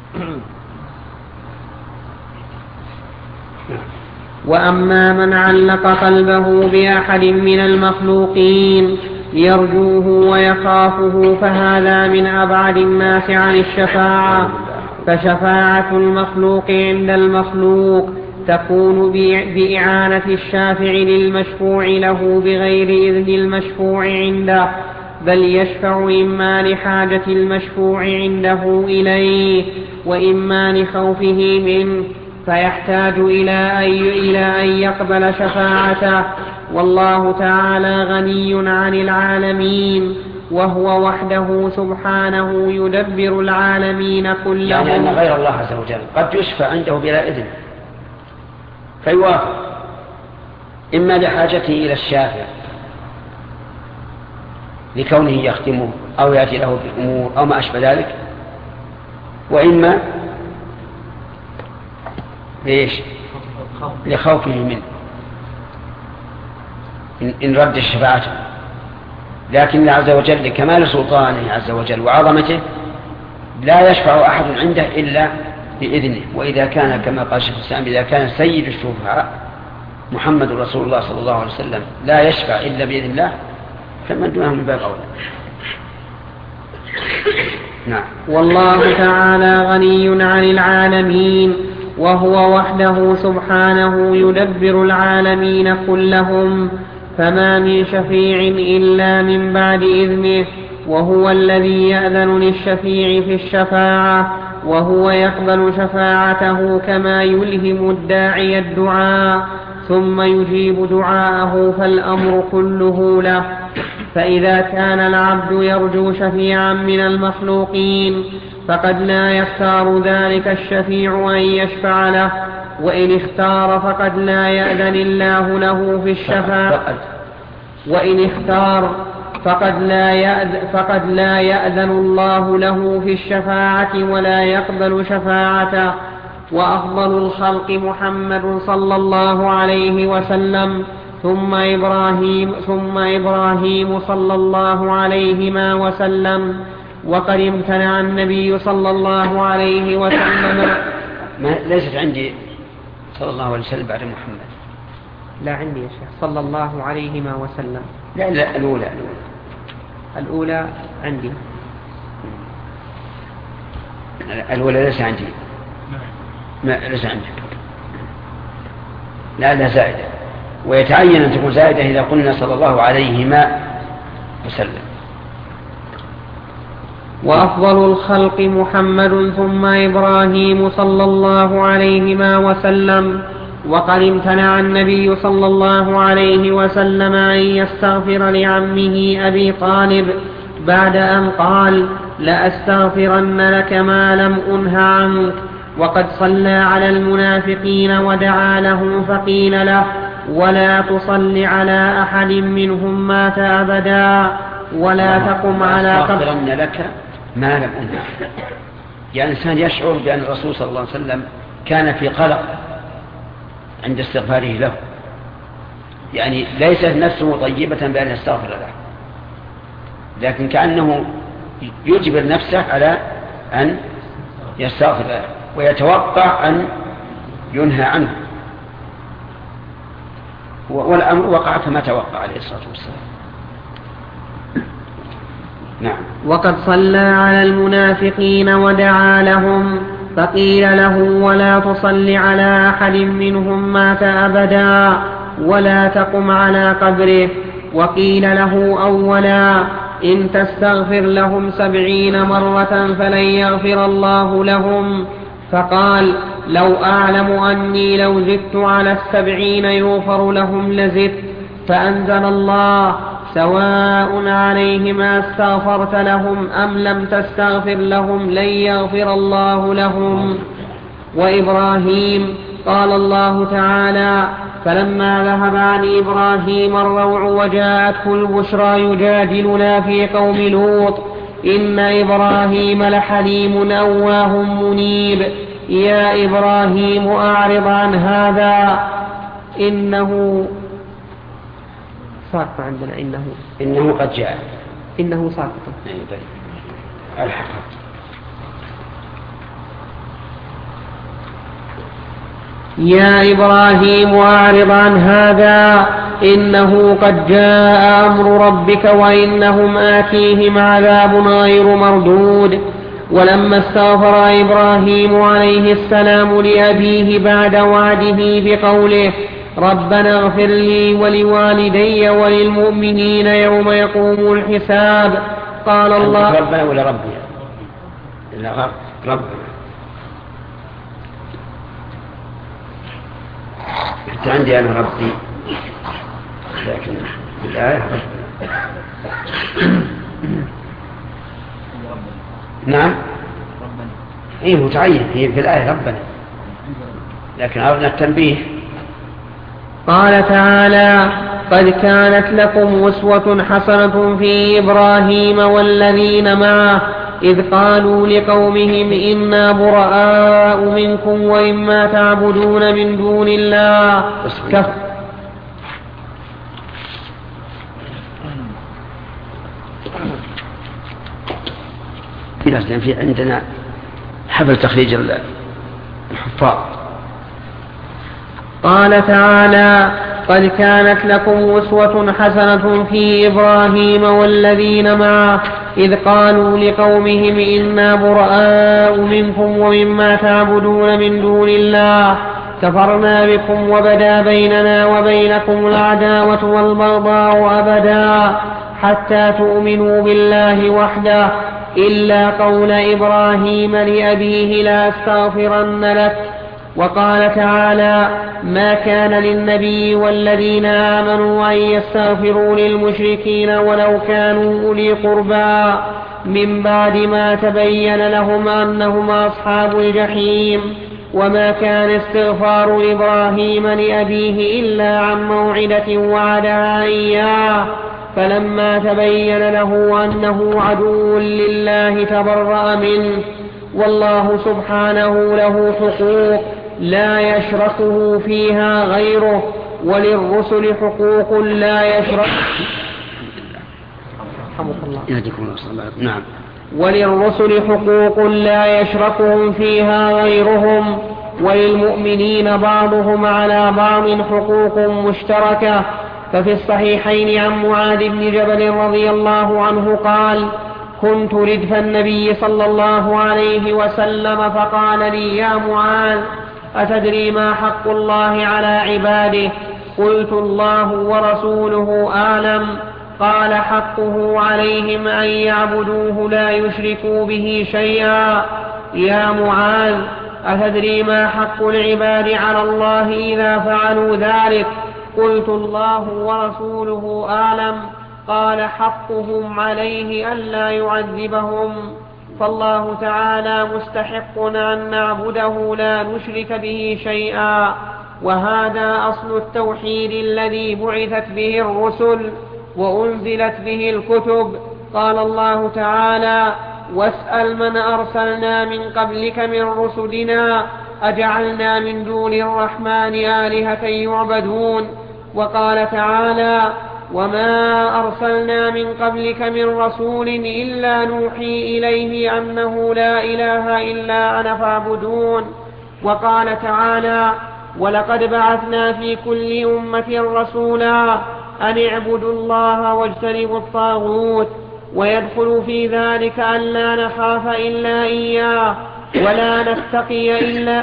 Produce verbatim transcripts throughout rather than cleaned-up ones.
وأما من علق قلبه بأحد من المخلوقين يرجوه ويخافه فهذا من أبعد الناس عن الشفاعة. فشفاعة المخلوق عند المخلوق تكون بإعانة الشافع للمشفوع له بغير إذن المشفوع عنده، بل يشفع إما لحاجة المشفوع عنده إليه وإما لخوفه منه، فيحتاج إلى أن يقبل شفاعته. والله تعالى غني عن العالمين، وهو وحده سبحانه يدبر العالمين كلهم. يعني أن غير الله عز وجل قد يشفع عنده بلا إذن فيوافق، إما لحاجته إلى الشافع لكونه يختمه أو يأتي له بأمور أو ما أشبه ذلك، وإما ليش؟ لخوفه منه إن رد الشفاعة. لكن الله عز وجل لكمال سلطانه عز وجل وعظمته لا يشفع أحد عنده إلا بإذنه. وإذا كان كما قال الشيخ الإسلام إذا كان سيد الشفعاء محمد رسول الله صلى الله عليه وسلم لا يشفع إلا بإذن الله، فمن دونه من باب أولى. نعم. والله تعالى غني عن العالمين، وهو وحده سبحانه يدبر العالمين كلهم، فما من شفيع إلا من بعد إذنه، وهو الذي يأذن للشفيع في الشفاعة، وهو يقبل شفاعته كما يلهم الداعي الدعاء ثم يجيب دعاءه، فالأمر كله له. فإذا كان العبد يرجو شفيعا من المخلوقين فقد لا يختار ذلك الشفيع أن يشفع له، وإن اختار فقد لا يأذن الله له في الشفاعة، وإن اختار فقد لا يأذن, فقد لا يأذن الله له في الشفاعة ولا يقبل شفاعته. وأفضل الخلق محمد صلى الله عليه وسلم ثم إبراهيم, ثم إبراهيم صلى الله عليهما وسلم. وقد امتنع النبي صلى الله عليه وسلم. ما ليست عندي صلى الله عليه وسلم بعد محمد. لا عندي يا شيخ صلى الله عليهما وسلم. لا لا الأولى الأولى, الأولى عندي. الأولى ليس عندي. ما ليس عندي. لا لا زائدة، ويتعين أن تكون زائدة إذا قلنا صلى الله عليهما وسلم. وأفضل الخلق محمد ثم إبراهيم صلى الله عليهما وسلم. وقد امتنع النبي صلى الله عليه وسلم أن يستغفر لعمه أبي طالب بعد أن قال لأستغفرن لك ما لم أنه عنك. وقد صلى على المنافقين ودعا لهم فقيل له ولا تصل على أحد منهم مات أبدا ولا تقم على قبر. لأستغفرن لك ما لم أنه. يعني الإنسان يشعر بأن الرسول صلى الله عليه وسلم كان في قلق عند استغفاره له، يعني ليست نفسه طيبة بأن يستغفر له، لكن كأنه يجبر نفسه على أن يستغفر له ويتوقع أن ينهى عنه، والأمر وقع كما توقع عليه الصلاة والسلام. نعم. وقد صلى على المنافقين ودعا لهم فقيل له ولا تصل على أحد منهم مات أبدا ولا تقم على قبره. وقيل له أولا إن تستغفر لهم سبعين مرة فلن يغفر الله لهم. فقال لو أعلم أني لو زدت على السبعين يغفر لهم لزدت. فأنزل الله سواء عليهم استغفرت لهم أم لم تستغفر لهم لن يغفر الله لهم. وإبراهيم قال الله تعالى فلما ذهب عن إبراهيم الروع وجاءته البشرى يجادلنا في قوم لوط إن إبراهيم لحليم أواه منيب يا إبراهيم أعرض عن هذا إنه ساقط عندنا إنه إنه قد جاء إنه ساقط الحق. يا إبراهيم أعرض عن هذا إنه قد جاء أمر ربك وإنهم آتيهم عذاب غير مردود. ولما استغفر إبراهيم عليه السلام لأبيه بعد وعده بقوله ربنا اغفر لي ولوالدي وللمؤمنين يوم يقوم الحساب قال الله ربنا ولا ربي إلا رب حتى عندي أنا ربي لكن بالآية نعم إيه متعين هي في الآية ربنا لكن أردنا التنبيه. قال تعالى قد كانت لكم أسوة حسنة في إبراهيم والذين معه إذ قالوا لقومهم إنا براء منكم وإما تعبدون من دون الله كف في عندنا حفل تخريج الحفاظ. قال تعالى قد كانت لكم أسوة حسنة في إبراهيم والذين معه إذ قالوا لقومهم إنا براء منكم ومما تعبدون من دون الله كفرنا بكم وبدا بيننا وبينكم العداوة والبغضاء أبدا حتى تؤمنوا بالله وحده إلا قول إبراهيم لأبيه لا أستغفرن لك. وقال تعالى ما كان للنبي والذين آمنوا أن يستغفروا للمشركين ولو كانوا أولي قربى من بعد ما تبين لهم أنهم أصحاب الجحيم. وما كان استغفار إبراهيم لأبيه إلا عن موعدة وعدها إياه فلما تبين له أنه عدو لله تبرأ منه. والله سبحانه له حقوق لا يشركه فيها غيره وللرسل حقوق لا يشرك نعم وللرسل حقوق لا يشركهم فيها غيرهم وللمؤمنين بعضهم على بعض حقوق مشتركة. ففي الصحيحين عن معاذ بن جبل رضي الله عنه قال كنت ردف النبي صلى الله عليه وسلم فقال لي يا معاذ أتدري ما حق الله على عباده؟ قلت الله ورسوله أعلم. قال حقه عليهم أن يعبدوه لا يشركوا به شيئا. يا معاذ أتدري ما حق العباد على الله إذا فعلوا ذلك؟ قلت الله ورسوله أعلم. قال حقهم عليه ألا يعذبهم. فالله تعالى مستحق أن نعبده لا نشرك به شيئا وهذا أصل التوحيد الذي بعثت به الرسل وأنزلت به الكتب. قال الله تعالى واسأل من أرسلنا من قبلك من رسلنا أجعلنا من دون الرحمن آلهة يعبدون. وقال تعالى وما أرسلنا من قبلك من رسول إلا نوحي إليه أنه لا إله إلا أنا فاعبدون. وقال تعالى ولقد بعثنا في كل أمة رسولا أن اعبدوا الله واجتنبوا الطاغوت. ويدخل في ذلك أن لا نخاف إلا إياه ولا نتقي إلا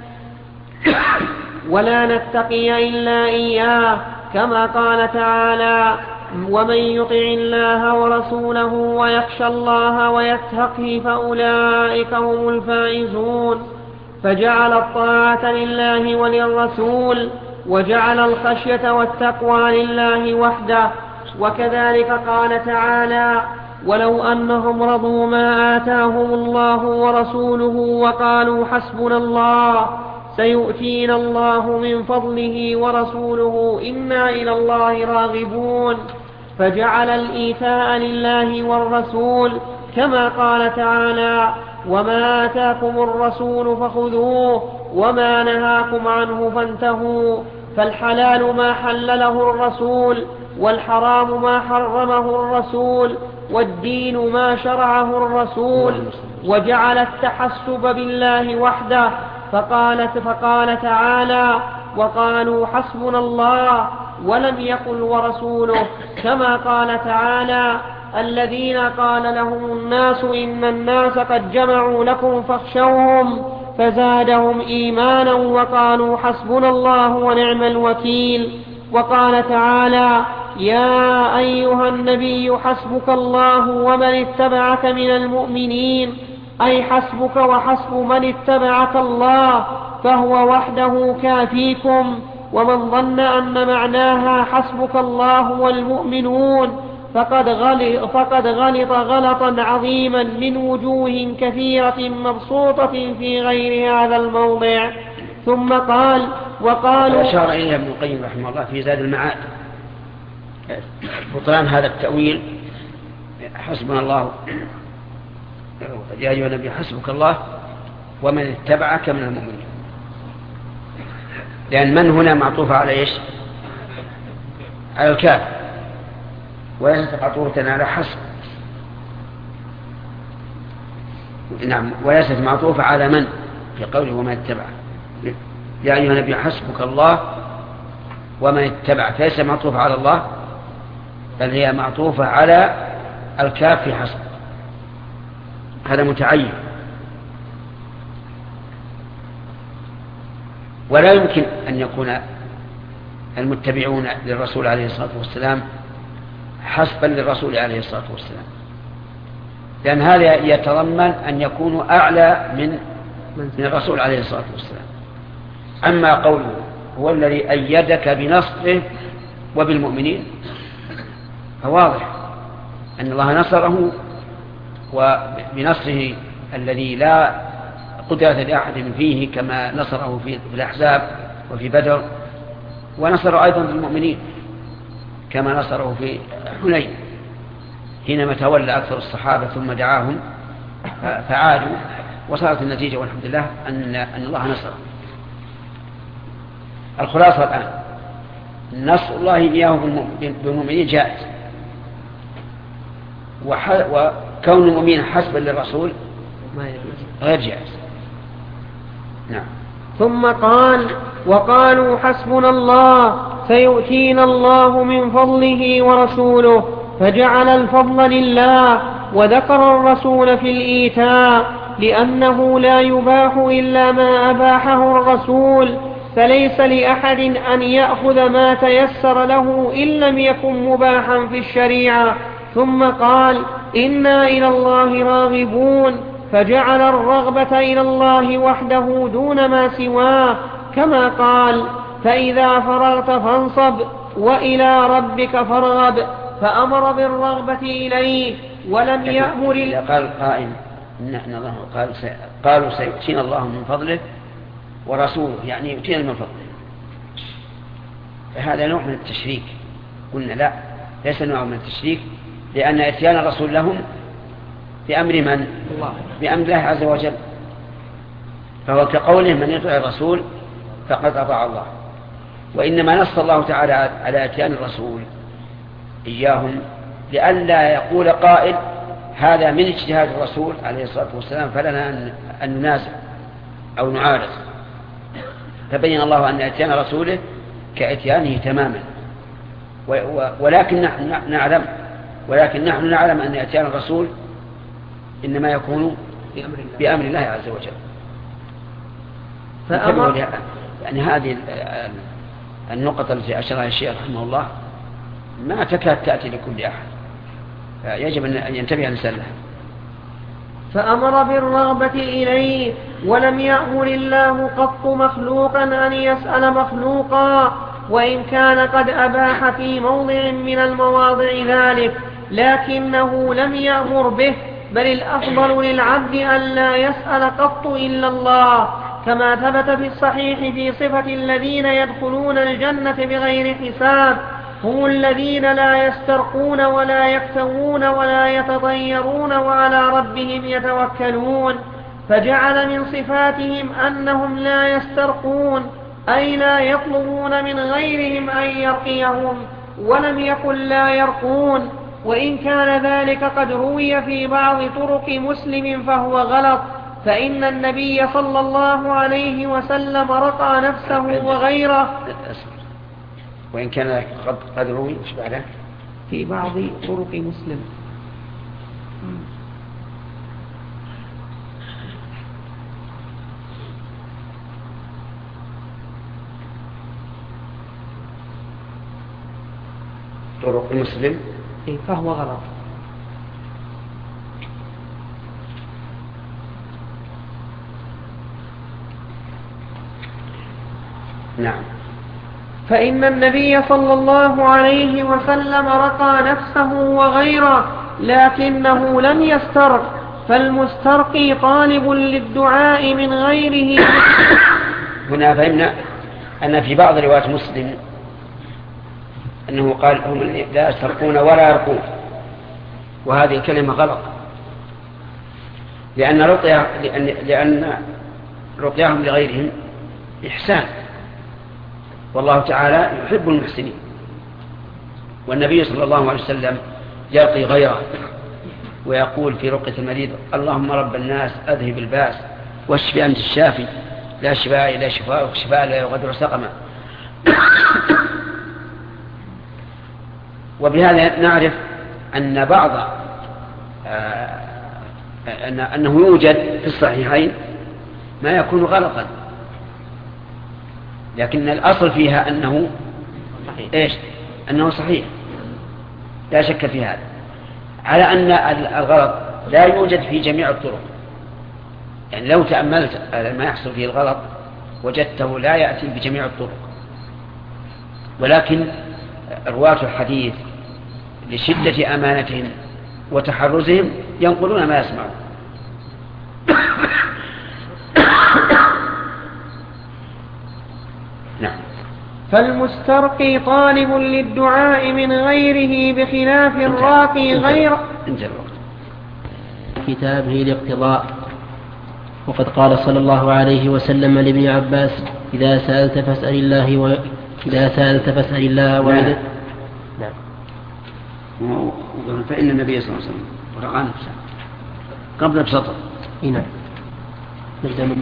ولا نتقي إلا إياه كما قال تعالى ومن يطع الله ورسوله ويخشى الله ويتقه فأولئك هم الفائزون. فجعل الطاعة لله وللرسول وجعل الخشية والتقوى لله وحده. وكذلك قال تعالى ولو أنهم رضوا ما آتاهم الله ورسوله وقالوا حسبنا الله سيؤتينا الله من فضله ورسوله إنا إلى الله راغبون. فجعل الإيتاء لله والرسول كما قال تعالى وما آتاكم الرسول فخذوه وما نهاكم عنه فانتهوا. فالحلال ما حلله الرسول والحرام ما حرمه الرسول والدين ما شرعه الرسول. وجعل التحسب بالله وحده فقالت فقال تعالى: وقالوا حسبنا الله، ولم يقل ورسوله، كما قال تعالى: الذين قال لهم الناس إن الناس قد جمعوا لكم فاخشوهم فزادهم إيمانا وقالوا حسبنا الله ونعم الوكيل. وقال تعالى: يا أيها النبي حسبك الله ومن اتبعك من المؤمنين، أي حسبك وحسب من اتبعك الله، فهو وحده كافيكم. ومن ظن أن معناها حسبك الله والمؤمنون فقد غلط, فقد غلط غلطا عظيما من وجوه كثيرة مبسوطة في غير هذا الموضع. ثم قال: وقالوا أشار إليها ابن القيم رحمه الله في زاد المعاد بطلان هذا التأويل: حسبنا الله يا أيها النبي حسبك الله ومن اتبعك من المؤمنين، لأن من هنا معطوفة على إيش؟ على الكاف، وليست معطوفة على حسب. نعم، وليست معطوفة على من في قوله ومن اتبعك. يا أيها النبي حسبك الله ومن اتبعك، ليس معطوفة على الله، بل هي معطوفة على الكاف في حسب. هذا متعين. ولا يمكن أن يكون المتبعون للرسول عليه الصلاة والسلام حسبا للرسول عليه الصلاة والسلام، لأن هذا يتضمن أن يكونوا أعلى من من الرسول عليه الصلاة والسلام. أما قوله هو الذي أيدك بنصره وبالمؤمنين، فواضح أن الله نصره، وبنصره الذي لا قدرة لأحد فيه كما نصره في الأحزاب وفي بدر، ونصر أيضا المؤمنين كما نصره في حنين حينما تولى أكثر الصحابة ثم دعاهم فعادوا، وصارت النتيجة والحمد لله أن, أن الله نصره. الخلاصة الآن: نصر الله إياه بالمؤمنين جائز، وكون المؤمنين حسبا للرسول غير جائز. نعم. ثم قال: وقالوا حسبنا الله سيؤتينا الله من فضله ورسوله، فجعل الفضل لله وذكر الرسول في الإيتاء، لأنه لا يباح إلا ما أباحه الرسول، فليس لأحد أن يأخذ ما تيسر له إن لم يكن مباحا في الشريعة. ثم قال: إنا إلى الله راغبون، فجعل الرغبة إلى الله وحده دون ما سواه، كما قال: فإذا فرغت فانصب وإلى ربك فارغب، فأمر بالرغبة إليه ولم يأمر. إذا قال قائل نحن الله قال سي... قالوا سيؤتينا الله من فضله ورسوله، يعني يؤتينا من فضله، فهذا نوع من التشريك. قلنا لا، ليس نوع من التشريك، لأن إتيان الرسول لهم بأمر من؟ الله، بأمر الله عز وجل. فهو كقوله: من يطع الرسول فقد أطاع الله. وإنما نص الله تعالى على إتيان الرسول إياهم لئلا يقول قائل هذا من اجتهاد الرسول عليه الصلاة والسلام فلنا أن ننازع أو نعارض. فبين الله أن إتيان رسوله كإتيانه تماما. ولكن نحن نعلم ولكن نحن نعلم أن إتيان الرسول إنما يكون بأمر الله عز وجل. فأمر يعني هذه النقطة التي أشرها الشيخ رحمه الله ما تكاد تأتي لكل أحد، فيجب أن ينتبه الإنسان لها. فأمر بالرغبة إليه، ولم يأمر الله قط مخلوقا أن يسأل مخلوقا، وإن كان قد أباح في موضع من المواضع ذلك، لكنه لم يأمر به، بل الأفضل للعبد أن لا يسأل قط إلا الله، كما ثبت في الصحيح في صفة الذين يدخلون الجنة بغير حساب: هم الذين لا يسترقون ولا يكتوون ولا يتطيرون وعلى ربهم يتوكلون. فجعل من صفاتهم أنهم لا يسترقون، أي لا يطلبون من غيرهم أن يرقيهم، ولم يقل لا يرقون، وإن كان ذلك قد روي في بعض طرق مسلم فهو غلط، فإن النبي صلى الله عليه وسلم رقى نفسه وغيره. وإن كان قد, قد روي في بعض طرق مسلم. طرق مسلم فهو غلط. نعم. فإن النبي صلى الله عليه وسلم رقى نفسه وغيره لكنه لم يسترق، فالمسترقي طالب للدعاء من غيره. هنا فهمنا أن في بعض روايات مسلم أنه قال هم لا يسترقون ولا يرقون، وهذه الكلمة غلط، لأن رقية لأن لأن رقيهم لغيرهم إحسان، والله تعالى يحب المحسنين، والنبي صلى الله عليه وسلم يرقي غيره ويقول في رقية المريض: اللهم رب الناس أذهب الباس واشف أنت الشافي لا شفاء إلا شفاءك شفاء لا يغادر سقما. وبهذا نعرف أن بعض آه أن أنه يوجد في الصحيحين ما يكون غلطا، لكن الأصل فيها أنه إيش؟ أنه صحيح، لا شك في هذا، على أن الغلط لا يوجد في جميع الطرق. يعني لو تأملت ما يحصل فيه الغلط وجدته لا يأتي بجميع الطرق، ولكن رواة الحديث لشدة أمانتهم وتحرزهم ينقلون ما يسمعون. نعم. فالمسترقي طالب للدعاء من غيره بخلاف الراقي غير. كتابه الاقتضاء. وقد قال صلى الله عليه وسلم لابن عباس: إذا سألت فاسأل الله و... إذا سألت فاسأل الله وإذا نعم. فإن النبي صلى الله عليه وسلم رقى نفسه قبل بسطر. نعم. نبدأ من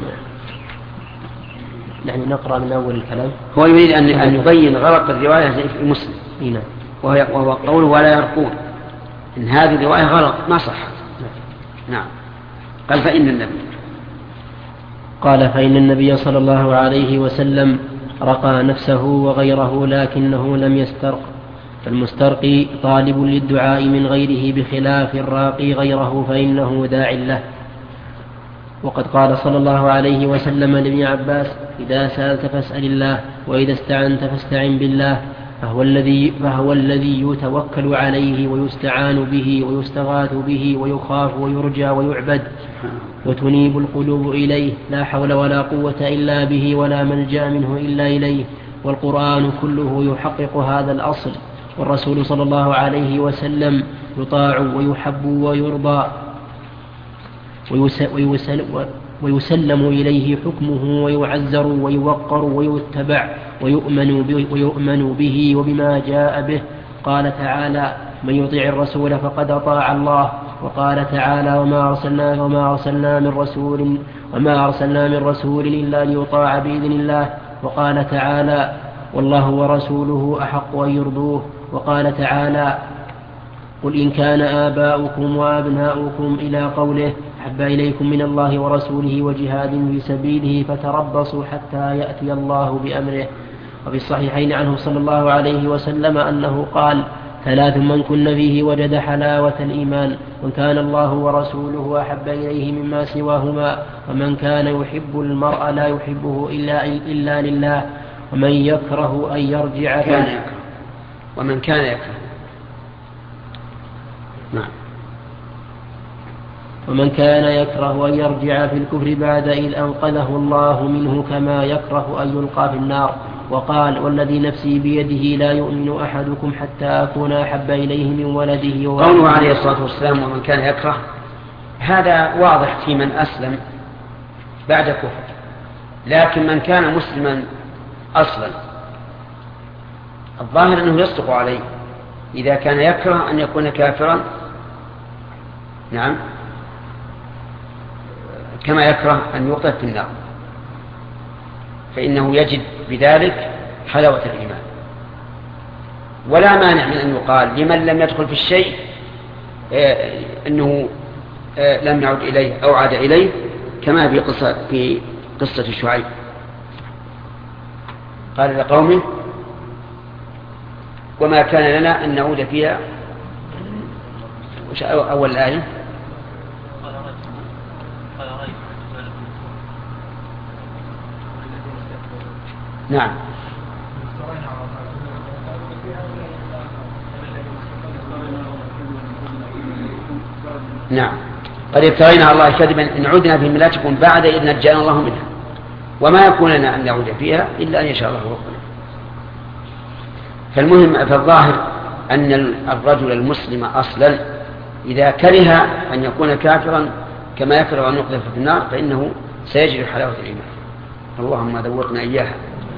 يعني نقرأ من أول الكلام. هو يريد أن أن يبين غلط الرواية في مسلم. نعم. وهو قوله ولا يرقون، إن هذه الرواية غلط ما صح. نعم. قال فإن النبي قال فإن النبي صلى الله عليه وسلم رقى نفسه وغيره لكنه لم يسترق، فالمسترقي طالب للدعاء من غيره بخلاف الراقي غيره فإنه داع له. وقد قال صلى الله عليه وسلم لابن عباس: إذا سألت فاسأل الله وإذا استعنت فاستعن بالله، فهو الذي, فهو الذي يتوكل عليه ويستعان به ويستغاث به ويخاف ويرجى ويعبد، وتنيب القلوب إليه، لا حول ولا قوة إلا به ولا ملجأ منه إلا إليه. والقرآن كله يحقق هذا الأصل، والرسول صلى الله عليه وسلم يطاع ويحب ويرضى ويسلم إليه حكمه ويعزر ويوقر ويتبع ويؤمن به وبما جاء به. قال تعالى: من يطيع الرسول فقد أطاع الله. وقال تعالى: وما أرسلنا وما أرسلنا من رسول وما أرسلنا من رسول إلا ليطاع بإذن الله. وقال تعالى: والله ورسوله أحق أن يرضوه. وقال تعالى: قل إن كان آباؤكم وأبناؤكم إلى قوله: أحب إليكم من الله ورسوله وجهاد في سبيله فتربصوا حتى يأتي الله بأمره. وفي الصحيحين عنه صلى الله عليه وسلم أنه قال: ثلاث من كن فيه وجد حلاوة الإيمان: من كان الله ورسوله أحب إليه مما سواهما، ومن كان يحب المرء لا يحبه إلا, إلا لله، ومن يكره أن يرجع كان يكره. ومن كان يكره نعم ومن كان يكره أن يرجع في الكفر بعد إذ أنقذه الله منه كما يكره أن يلقى في النار. وقال: والذي نفسي بيده لا يؤمن أحدكم حتى أكون أحب إليه من ولده وولده. قوله عليه الصلاة والسلام: ومن كان يكره، هذا واضح في من أسلم بعد كفر، لكن من كان مسلما أصلا الظاهر أنه يصدق عليه إذا كان يكره أن يكون كافرا. نعم. كما يكره أن يقذف في النار، فإنه يجد بذلك حلاوة الإيمان. ولا مانع من أن يقال لمن لم يدخل في الشيء أنه لم يعد إليه أو عاد إليه، كما في قصة, في قصة شعيب قال لقومه وما كان لنا أن نعود فيها. أول الآية نعم نعم قد افترينا على الله كذبا إن عدنا في ملتكم بعد إذ نجانا الله منها وما يكون لنا أن نعود فيها إلا أن يشاء الله ربنا. فالمهم فالظاهر أن الرجل المسلم أصلا إذا كره أن يكون كافرا كما يكره أن يقذف في النار فإنه سيجد حلاوة الإيمان. اللهم ذوقنا إياها.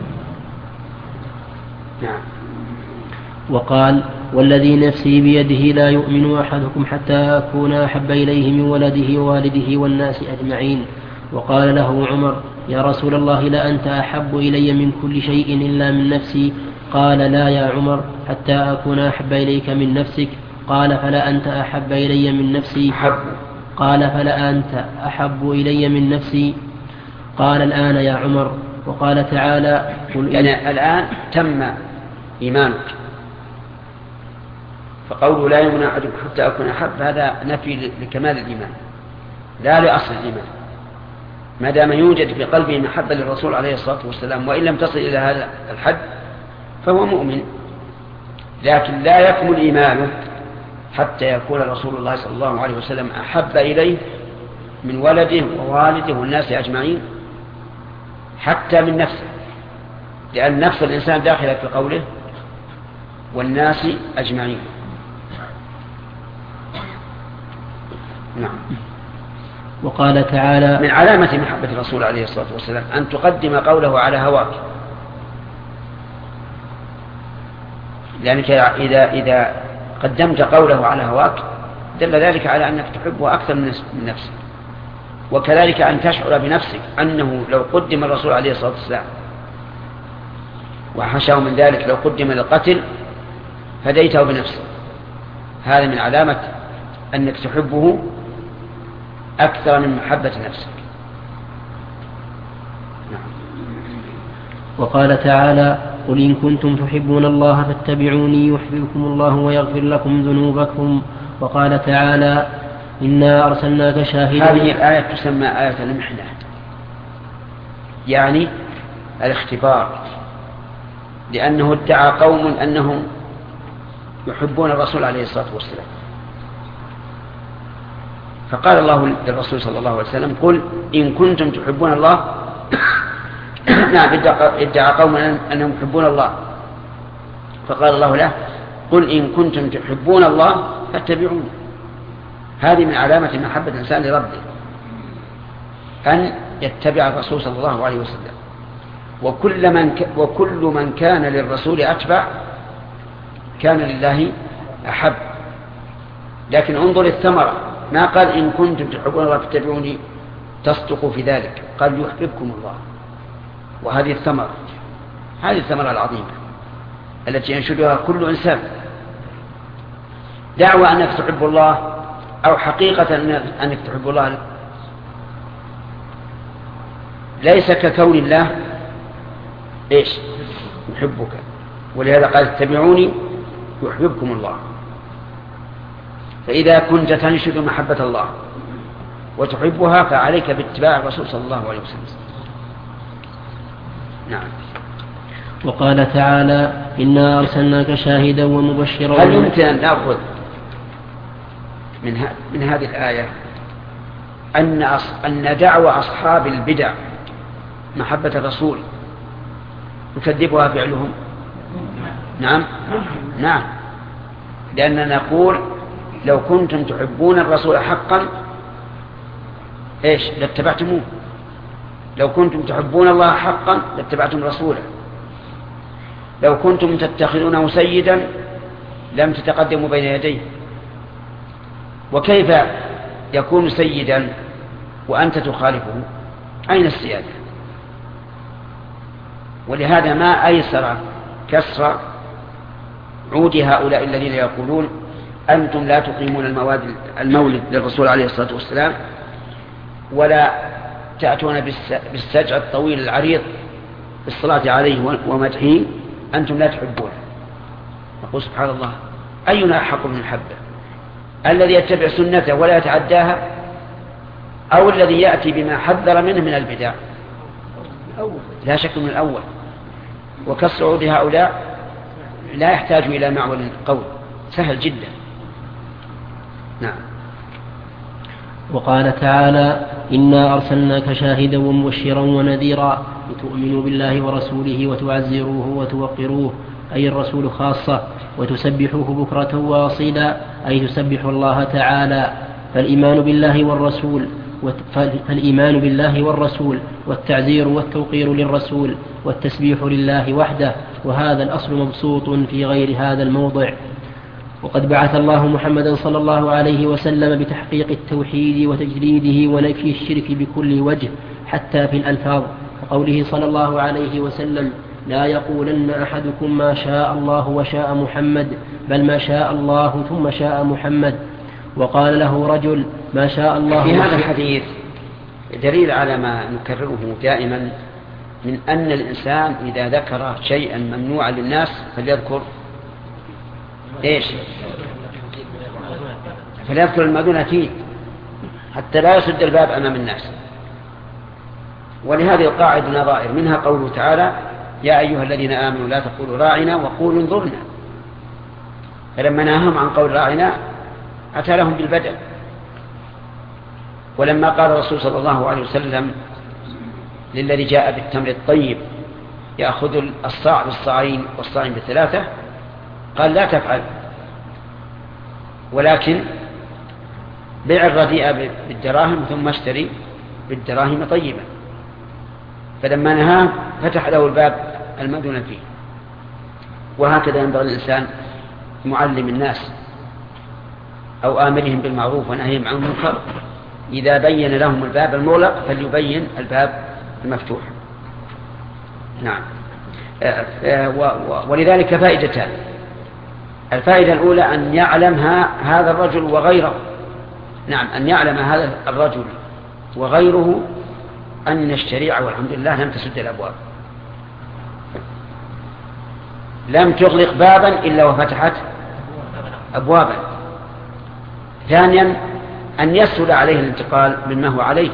نعم. وقال والذي نفسي بيده لا يؤمن أحدكم حتى أكون أحب إليه من ولده ووالده والناس أجمعين. وقال له عمر يا رسول الله لا أنت أحب إلي من كل شيء إلا من نفسي. قال لا يا عمر حتى أكون أحب إليك من نفسك. قال فلا أنت أحب إلي من نفسي. قال فلا أنت أحب إلي من نفسي. قال الآن يا عمر. وقال تعالى قل يعني الآن تم إيمانك. فقوله لا يؤمن أحدكم حتى أكون أحب هذا نفي لكمال الإيمان لا لأصل الإيمان. ما دام يوجد في قلبه محبة للرسول عليه الصلاة والسلام وإن لم تصل إلى هذا الحد فهو مؤمن، لكن لا يكمل إيمانه حتى يكون رسول الله صلى الله عليه وسلم أحب إليه من ولده ووالده والناس أجمعين حتى من نفسه، لأن نفس الإنسان داخلة في قوله والناس أجمعين. نعم. وقال تعالى من علامة محبة الرسول عليه الصلاة والسلام أن تقدم قوله على هواك، لأنك إذا, إذا قدمت قوله على هواك دل ذلك على أنك تحبه أكثر من نفسك. وكذلك أن تشعر بنفسك أنه لو قدم الرسول عليه الصلاة والسلام وحشاه من ذلك لو قدم للقتل فديته بنفسك. هذا من علامة أنك تحبه أكثر من محبة نفسك. نعم. وقال تعالى قل إن كنتم تحبون الله فاتبعوني يحببكم الله ويغفر لكم ذنوبكم. وقال تعالى إنا أرسلناك شاهدا. هذه الآية تسمى آية المحنة، يعني الاختبار، لأنه ادعى قوم أنهم يحبون الرسول عليه الصلاة والسلام فقال الله للرسول صلى الله عليه وسلم قل إن كنتم تحبون الله نعم ادعى قوم أنهم يحبون الله فقال الله له قل إن كنتم تحبون الله فاتبعوني. هذه من علامة محبة الإنسان لربه أن يتبع الرسول صلى الله عليه وسلم. وكل من, ك... وكل من كان للرسول أتبع كان لله أحب. لكن انظر الثمرة، ما قال إن كنتم تحبون الله فاتبعوني تصدقوا في ذلك، قال يحببكم الله. وهذه الثمرة، هذه الثمرة العظيمة التي ينشدها كل إنسان. دعوة أنك تحب الله أو حقيقة أنك تحب الله ليس ككون الله إيش يحبك، ولهذا قال اتبعوني يحببكم الله. فإذا كنت تنشد محبة الله وتحبها فعليك باتباع الرسول صلى الله عليه وسلم. نعم. وقال تعالى إنا أرسلناك شاهدا ومبشرا. هل يمكن أن نأخذ من, من هذه الآية أن, أص... أن دعوة أصحاب البدع محبة الرسول يكذبها فعلهم؟ نعم نعم، لأننا نقول لو كنتم تحبون الرسول حقا إيش لاتبعتموه، لو كنتم تحبون الله حقا لاتبعتم رسوله، لو كنتم تتخذونه سيدا لم تتقدموا بين يديه. وكيف يكون سيدا وأنت تخالفه، أين السيادة؟ ولهذا ما أيسر كسر عود هؤلاء الذين يقولون أنتم لا تقيمون المولد للرسول عليه الصلاة والسلام ولا تأتون بالسجع الطويل العريض بالصلاة عليه ومدحه، أنتم لا تحبون. نقول سبحان الله، أينا أحق من الحبة؟ الذي يتبع سنته ولا يتعداها، أو الذي يأتي بما حذر منه من البدع؟ لا شك من الأول. وكسر عود هؤلاء لا يحتاج إلى معول القول، سهل جدا. نعم. وقال تعالى: إنا أرسلناك شاهدا ومبشرا ونذيرا لتؤمنوا بالله ورسوله وتعزروه وتوقروه، أي الرسول خاصة، وتسبحوه بكرة وأصيلا، أي تسبحوا الله تعالى. فالإيمان بالله والرسول فالإيمان بالله والرسول والتعزير والتوقير للرسول والتسبيح لله وحده، وهذا الأصل مبسوط في غير هذا الموضع. وقد بعث الله محمدا صلى الله عليه وسلم بتحقيق التوحيد وتجريده ونفي الشرك بكل وجه حتى في الألفاظ، كقوله صلى الله عليه وسلم: لا يقولن أحدكم ما شاء الله وشاء محمد، بل ما شاء الله ثم شاء محمد. وقال له رجل: ما شاء الله. في هذا الحديث دليل على ما نكرره دائما من أن الإنسان إذا ذكر شيئا ممنوعا للناس فليذكر إيش؟ فليذكر المأذون فيه حتى لا يسد الباب أمام الناس. ولهذه القاعدة نظائر، منها قوله تعالى: يا أيها الذين آمنوا لا تقولوا راعنا وقولوا انظرنا. فلما نهاهم عن قول راعنا أتى لهم بالبدل. ولما قال الرسول صلى الله عليه وسلم للذي جاء بالتمر الطيب يأخذ الصاع بالصاعين والصاعين بالثلاثة، قال: لا تفعل، ولكن بيع الرديء بالدراهم ثم اشتري بالدراهم طيبا. فلما نهاه فتح له الباب المأذون فيه. وهكذا ينبغي الإنسان معلم الناس أو آمرهم بالمعروف ونهيهم عن المنكر، إذا بين لهم الباب المغلق فليبين الباب المفتوح. نعم. ولذلك فائدتان: الفائدة الأولى أن يعلمها هذا الرجل وغيره، نعم أن يعلم هذا الرجل وغيره أن الشريعة والحمد لله لم تسد الأبواب، لم تغلق بابا إلا وفتحت أبوابا. ثانيا أن يسهل عليه الانتقال مما هو عليه،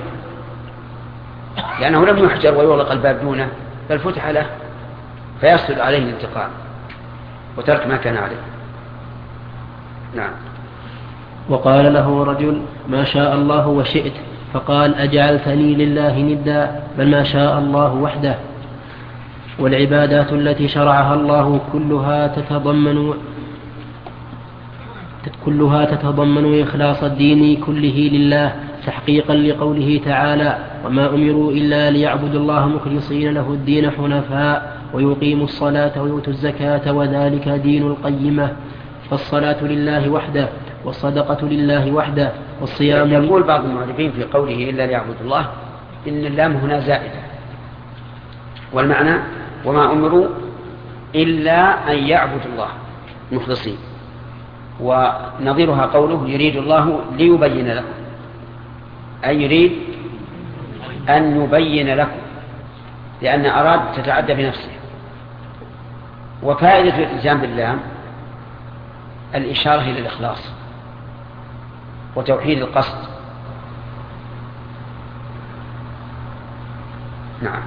لأنه لم يحجر ويغلق الباب دونه، بل فتح له، فيسهل عليه الانتقال وترك ما كان عليه. نعم. وقال له رجل: ما شاء الله وشئت، فقال: أجعلتني لله ندا، بل ما شاء الله وحده. والعبادات التي شرعها الله كلها تتضمن كلها تتضمن إخلاص الدين كله لله، تحقيقا لقوله تعالى: وما أمروا إلا ليعبدوا الله مخلصين له الدين حنفاء ويقيموا الصلاة ويؤتوا الزكاة وذلك دين القيمة. فالصلاة لله وحده، والصدقة لله وحده، والصيام. يقول بعض المعرفين في قوله إلا ليعبدوا الله إن اللام هنا زائدة، والمعنى وما أمروا إلا أن يعبدوا الله مخلصين. ونظيرها قوله: يريد الله ليبين لكم، أي يريد أن يبين لكم، لأن أراد تتعدى بنفسه. وفائدة الإلزام باللام الإشارة إلى الإخلاص وتوحيد القصد. نعم.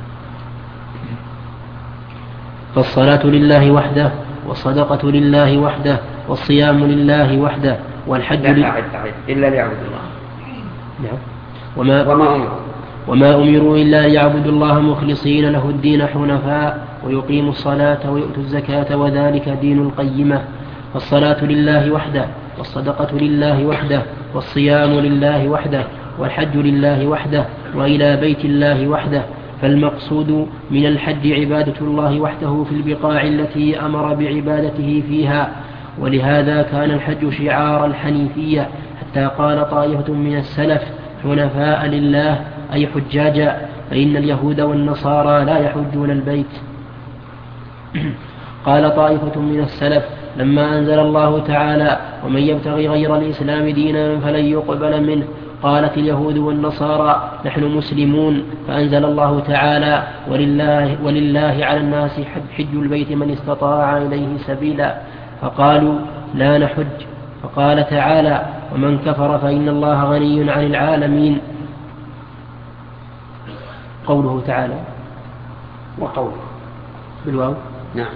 فالصلاة لله وحده، والصدقة لله وحده، والصيام لله وحده، والحج لله إلا ليعبد الله. نعم. وما, وما أمروا وما أمروا إلا ليعبدوا الله مخلصين له الدين حنفاء ويقيموا الصلاة ويؤتوا الزكاة وذلك دين القيمة. فالصلاة لله وحده، والصدقة لله وحده، والصيام لله وحده، والحج لله وحده، وإلى بيت الله وحده. فالمقصود من الحج عبادة الله وحده في البقاع التي أمر بعبادته فيها. ولهذا كان الحج شعار الحنيفية، حتى قال طائفة من السلف: حنفاء لله أي حجاجا، فإن اليهود والنصارى لا يحجون البيت. قال طائفة من السلف لما أنزل الله تعالى ومن يبتغي غير الإسلام دينا فلن يقبل منه، قالت اليهود والنصارى نحن مسلمون، فأنزل الله تعالى ولله, ولله على الناس حج البيت من استطاع إليه سبيلا، فقالوا لا نحج. فقال تعالى ومن كفر فإن الله غني عن العالمين. قوله تعالى وقوله بالواو نعم.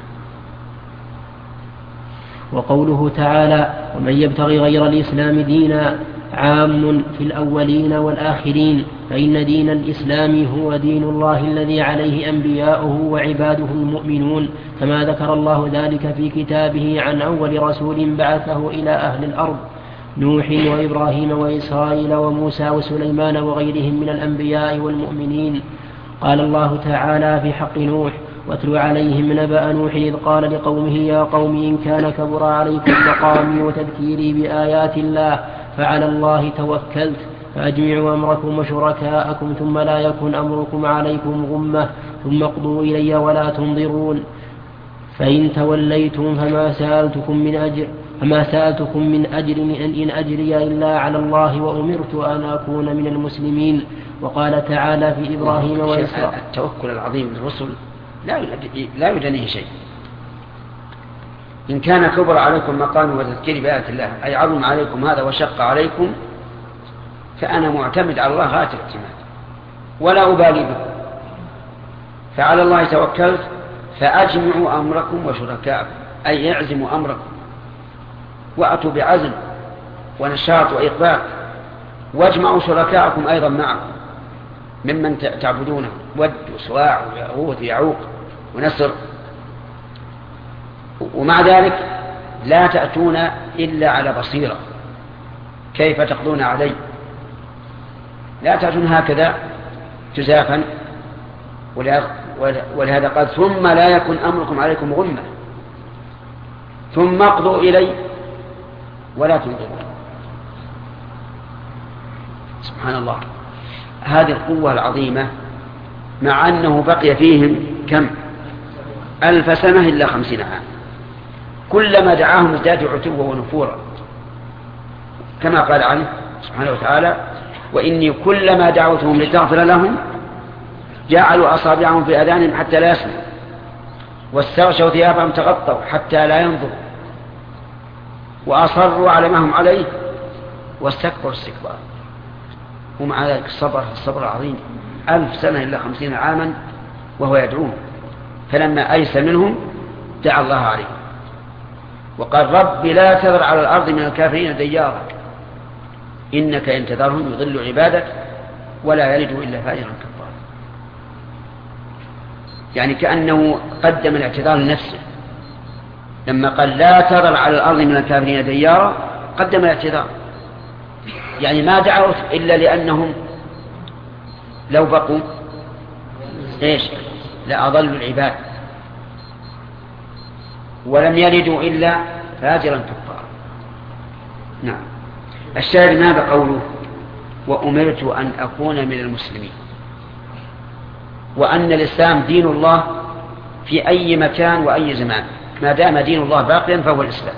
وقوله تعالى ومن يبتغي غير الإسلام دينا عام في الأولين والآخرين، فإن دين الإسلام هو دين الله الذي عليه أنبياؤه وعباده المؤمنون، كما ذكر الله ذلك في كتابه عن أول رسول بعثه إلى أهل الأرض نوح وإبراهيم وإسرائيل وموسى وسليمان وغيرهم من الأنبياء والمؤمنين. قال الله تعالى في حق نوح واتل عليهم نبأ نوح إذ قال لقومه يا قوم إن كان كبر عليكم مقامي وتذكيري بآيات الله فعلى الله توكلت فأجمعوا أمركم وشركاءكم ثم لا يكن أمركم عليكم غمة ثم اقضوا إلي ولا تنظرون، فإن توليتم فما سألتكم من أجر فما سألتكم من أجر إن أجري إلا على الله وأمرت أن أكون من المسلمين. وقال تعالى في إبراهيم وإسرائيل التوكل العظيم للرسل لا يدنيه شيء. إن كان كبر عليكم مقام وتذكير بآيات الله أي عظم عليكم هذا وشق عليكم فأنا معتمد على الله غاية الاعتماد ولا أبالي به، فعلى الله توكلت فأجمعوا أمركم وشركاءكم أي اعزموا أمركم وأتوا بعزم ونشاط وإقبال، واجمعوا شركاءكم أيضا معكم ممن تعبدونه ود وسواع ويغوث ويعوق ونسر، ومع ذلك لا تأتون إلا على بصيرة كيف تقضون علي، لا تأتون هكذا جزافا، ولهذا قال ثم لا يكن أمركم عليكم غمة ثم اقضوا إلي ولا تنظرون. سبحان الله، هذه القوة العظيمة مع أنه بقي فيهم كم ألف سنة إلا خمسين عام، كلما دعاهم ازدادوا عتوا ونفورا، كما قال عنه سبحانه وتعالى وإني كلما دعوتهم لتغفر لهم جعلوا أصابعهم في أذانهم حتى لا يسمعوا واستغشوا ثيابهم تغطوا حتى لا ينظروا وأصروا على ما هم عليه واستكبروا استكبارا، ومع ذلك الصبر الصبر العظيم ألف سنة إلا خمسين عاما وهو يدعوهم، فلما أيس منهم دعا الله عليه وقال رب لا تذر على الأرض من الكافرين ديارا إنك إن تذرهم يضل عبادك ولا يلدوا إلا فاجرا كفارا. يعني كأنه قدم الاعتذار لنفسه لما قال لا تذر على الأرض من الكافرين ديارا، قدم الاعتذار، يعني ما دعوت إلا لأنهم لو بقوا إيش لأضلوا العباد ولم يلدوا إلا فاجرا كفارا. نعم. الشاهد ماذا قوله وأمرت أن أكون من المسلمين، وأن الإسلام دين الله في أي مكان وأي زمان، ما دام دين الله باقيا فهو الإسلام.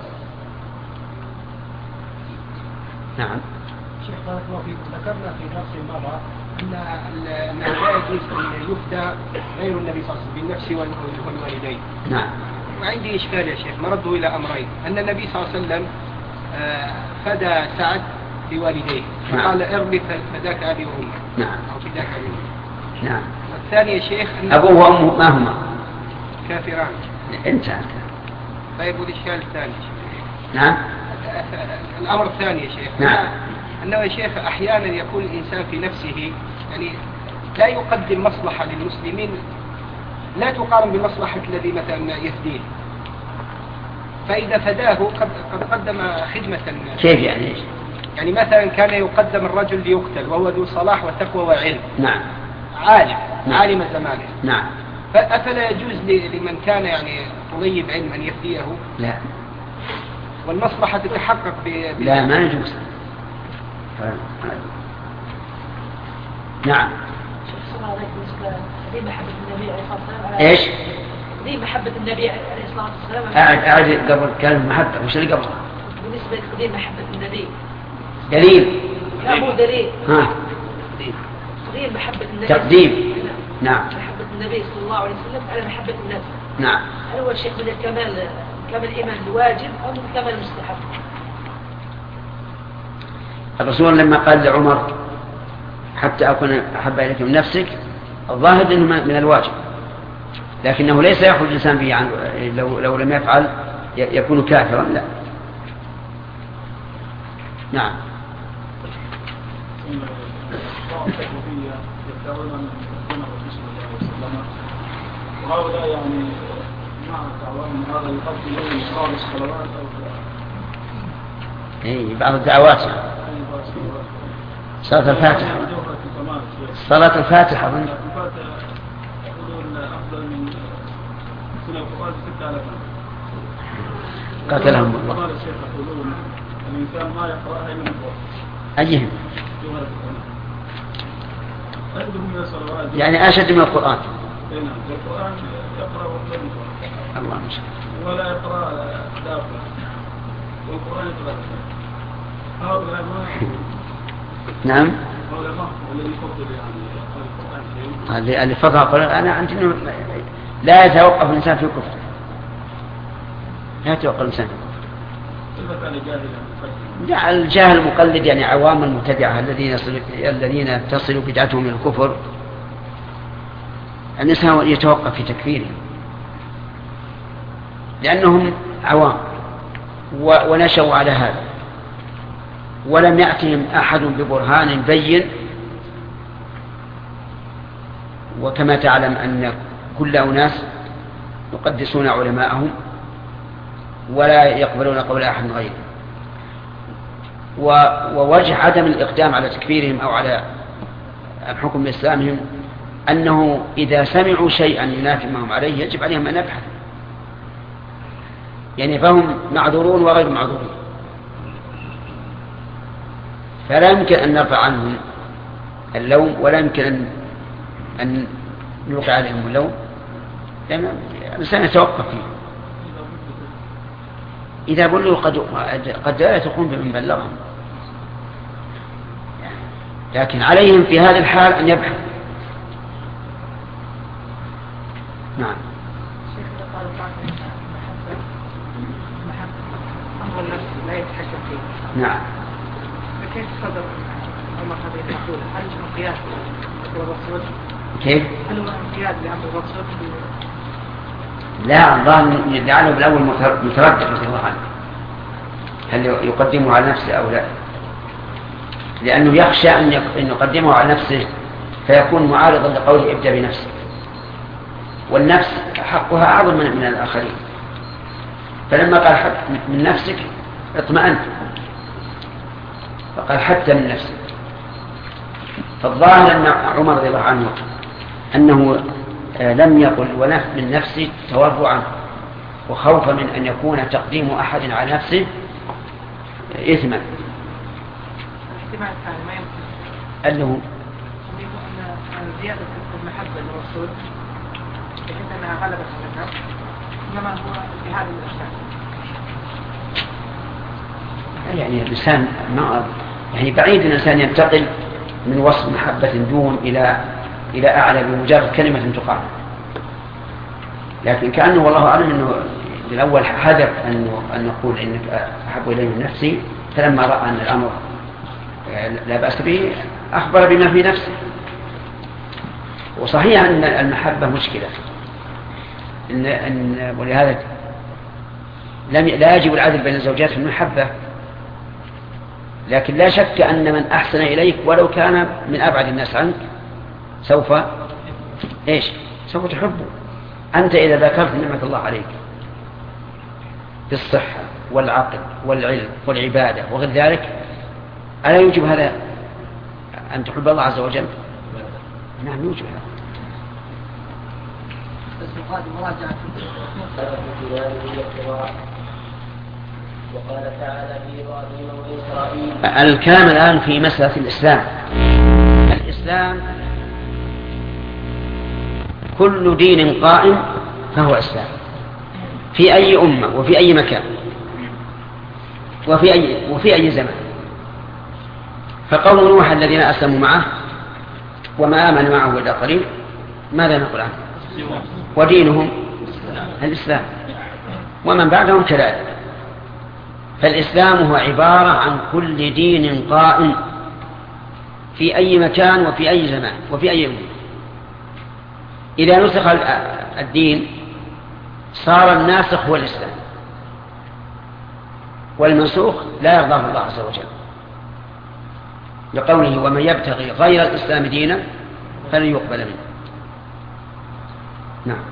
نعم. شيخ بارك الله فيكم، ذكرنا في درس المرة أن أنه لا يجوز أن يفتى غير النبي صلى الله عليه وسلم بالنفس والوالدين. نعم. وعندي إشكال يا شيخ مرده إلى أمرين، أن النبي صلى الله عليه وسلم فدى سعد لوالديه فقال ارمي فداك أبي وأمي. نعم. أو فداك أبي وأمي. نعم. والثاني يا شيخ أبوه وأمه ما هما؟ كافران. أنت. طيب والإشكال الثاني؟ نعم. الأمر الثاني يا شيخ. نعم. أنه يا شيخ أحيانا يكون الإنسان في نفسه يعني لا يقدم مصلحة للمسلمين لا تقارن بالمصلحة الذي مثلا يفديه، فإذا فداه قد قدم خدمة. كيف يعني؟ يعني مثلا كان يقدم الرجل ليقتل وهو ذو صلاح وتقوى وعلم. نعم. عالم. نعم. عالم زمانه. نعم. فأفلا يجوز لمن كان يعني طيب علم أن يفديه؟ لا. والمصلحة تتحقق ب... لا ما يجوز. نعم. دي محبة النبي عليه الصلاة والسلام. إيش؟ دي محبة النبي عليه الصلاة والسلام. أعد أعد قبل كلمة محبة، وش اللي قبلها؟ بالنسبة لي محبة النبي. دليل. لا مو دليل. ها. دليل محبة النبي. تقديم. نعم. محبة النبي صلى الله عليه وسلم على محبة الناس. نعم. هل هو شيء من الكمال كمال الإيمان الواجب أو من الكمال المستحب؟ الرسول لما قال لعمر حتى أكون أحب إليك من نفسك، الظاهر أنه من الواجب، لكنه ليس يخرج الإنسان به عنه. لو, لو لم يفعل يكون كافرا، لا. نعم. وهؤلاء يعني مع دعواهم هذا يقضي يوم إقام الصلوات أو إيه بعض الدعوات صلاة الفاتحة صلاة الفاتحة يقولون أفضل من سنة القرآن ستة آلاف. قاتلهم الله. قال الشيخ يقولون الإنسان ما يقرأها إلا من القرآن. أيهم؟ يعني أشد من القرآن. نعم القرآن يقرأ أفضل من القرآن. الله ما شاء الله. ولا يقرأ دافع والقرآن يقرأ. هؤلاء ما نعم. الذي اللي فضل القرآن أنا عندي إنه لا يتوقف الإنسان في الكفر، لا يتوقف الإنسان في الكفر. لا الجاهل المقلد يعني عوام المبتدعة الذين الذين تصل بدعتهم من الكفر، الإنسان يتوقف في تكفيرهم لأنهم عوام ونشأوا على هذا، ولم يأتهم أحد ببرهان بين. وكما تعلم أن كل أناس يقدسون علماءهم ولا يقبلون قول أحد غيره، ووجه عدم الإقدام على تكفيرهم أو على حكم إسلامهم أنه إذا سمعوا شيئا ينافي ما هم عليه يجب عليهم أن يبحثوا، يعني فهم معذورون وغير معذورين، فلا يمكن أن نرفع عنهم اللوم ولا يمكن أن, أن نلقي عليهم اللوم، لأن الإنسان يتوقف فيه. إذا بلوا قد, قد لا تقوم بمن بلغهم، لكن عليهم في هذا الحال أن يبحث. نعم. لا يتحكم فيه. نعم. كيف صدر عمر هذه المقولة؟ هل هو قياس للرسول؟ كيف؟ هل هو قياس لأمر الرسول؟ لا، الظاهر يدعى بالأول متردد رضي الله عنه هل يقدمه على نفسه أو لا، لأنه يخشى أن يقدمه على نفسه فيكون معارضا لقوله ابدأ بنفسه، والنفس حقها أعظم من, من الآخرين، فلما قال حتى من نفسك اطمأنت، فقال حتى من نفسك. فالظاهر أن عمر رضي الله عنه أنه لم يقل ونف من نفسه تورعا وخوفا من أن يكون تقديم أحد على نفسه إثما. الاحتمال الثاني ما يمكن أنه أن زيادة المحبة للرسول بحيث أنها غلبت على النفس، إنما هو بهذه الأشياء. يعني الإنسان ما يعني بعيد الإنسان ينتقل من وصف محبة دون إلى إلى أعلى بمجرد كلمة تقال، لكن كأنه والله أعلم أنه بالأول حذر أنه أن نقول إنك أحب إلي من نفسي، فلما رأى أن الأمر لا بأس به أخبر بما في نفسه. وصحيح أن المحبة مشكلة، إن أن ولهذا لم لا يجب العدل بين الزوجات في المحبة، لكن لا شك أن من أحسن إليك ولو كان من أبعد الناس عنك سوف إيش سوف تحبه. أنت إذا ذكرت نعمة الله عليك بالصحة والعقل والعلم والعبادة وغير ذلك، ألا يوجب هذا أن تحب الله عز وجل؟ نعم يوجب هذا. وقال تعالى في إبراهيم وإسرائيل. الكلام الآن في مسألة الإسلام، الإسلام كل دين قائم فهو إسلام في أي أمة وفي أي مكان وفي أي, وفي أي زمان. فقوم نوح الذين أسلموا معه وما آمن معه إلا قليل ماذا نقول عنه؟ ودينهم الإسلام ومن بعدهم كذلك. فالإسلام هو عبارة عن كل دين قائم في أي مكان وفي أي زمان وفي أي أمة. إذا نسخ الدين صار الناسخ هو الإسلام والمنسوخ لا يرضاه الله عز وجل لقوله ومن يبتغي غير الإسلام دينا فلن يقبل منه. نعم.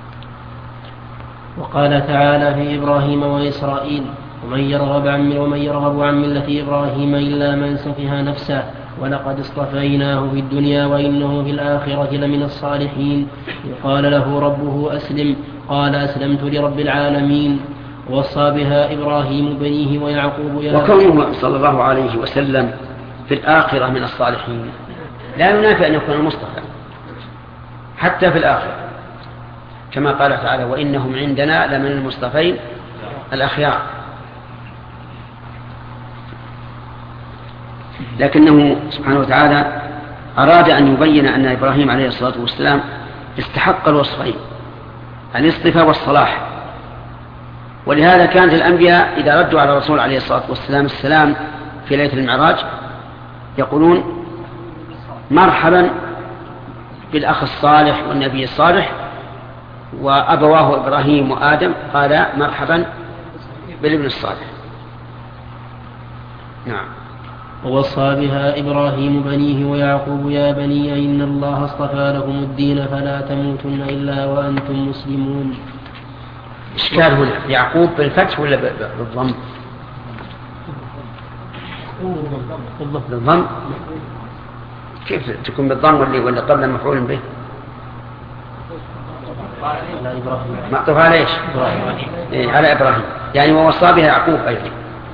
وقال تعالى في إبراهيم وإسرائيل ومن يرغب عن ومن يرغب عن ملة إبراهيم إلا من سفه نفسه ولقد اصطفيناه في الدنيا وإنه في الآخرة لمن الصالحين. قال له ربه أسلم قال أسلمت لرب العالمين. ووصى بها إبراهيم بنيه ويعقوب. وكونه صلى الله عليه وسلم في الآخرة من الصالحين لا ينافي أن يكون المصطفى حتى في الآخرة كما قال تعالى وإنهم عندنا لمن المصطفين الأخيار. لكنه سبحانه وتعالى أراد أن يبين أن إبراهيم عليه الصلاة والسلام استحق الوصفين الاصطفاء والصلاح. ولهذا كانت الأنبياء إذا ردوا على الرسول عليه الصلاة والسلام السلام في ليلة المعراج يقولون مرحبا بالأخ الصالح والنبي الصالح. وأبواه إبراهيم وآدم قال مرحبا بالابن الصالح. نعم. ووصى بها إبراهيم بنيه ويعقوب يا بني إن الله اصطفى لكم الدين فلا تموتن إلا وأنتم مسلمون. إشكال هنا يعقوب بالفتح ولا بالضم؟ بالضم. كيف تكون بالضم ولا ولا قبل مفعول به؟ معطوف على ايش؟ إيه على إبراهيم يعني ووصى بها يعقوب أيضا.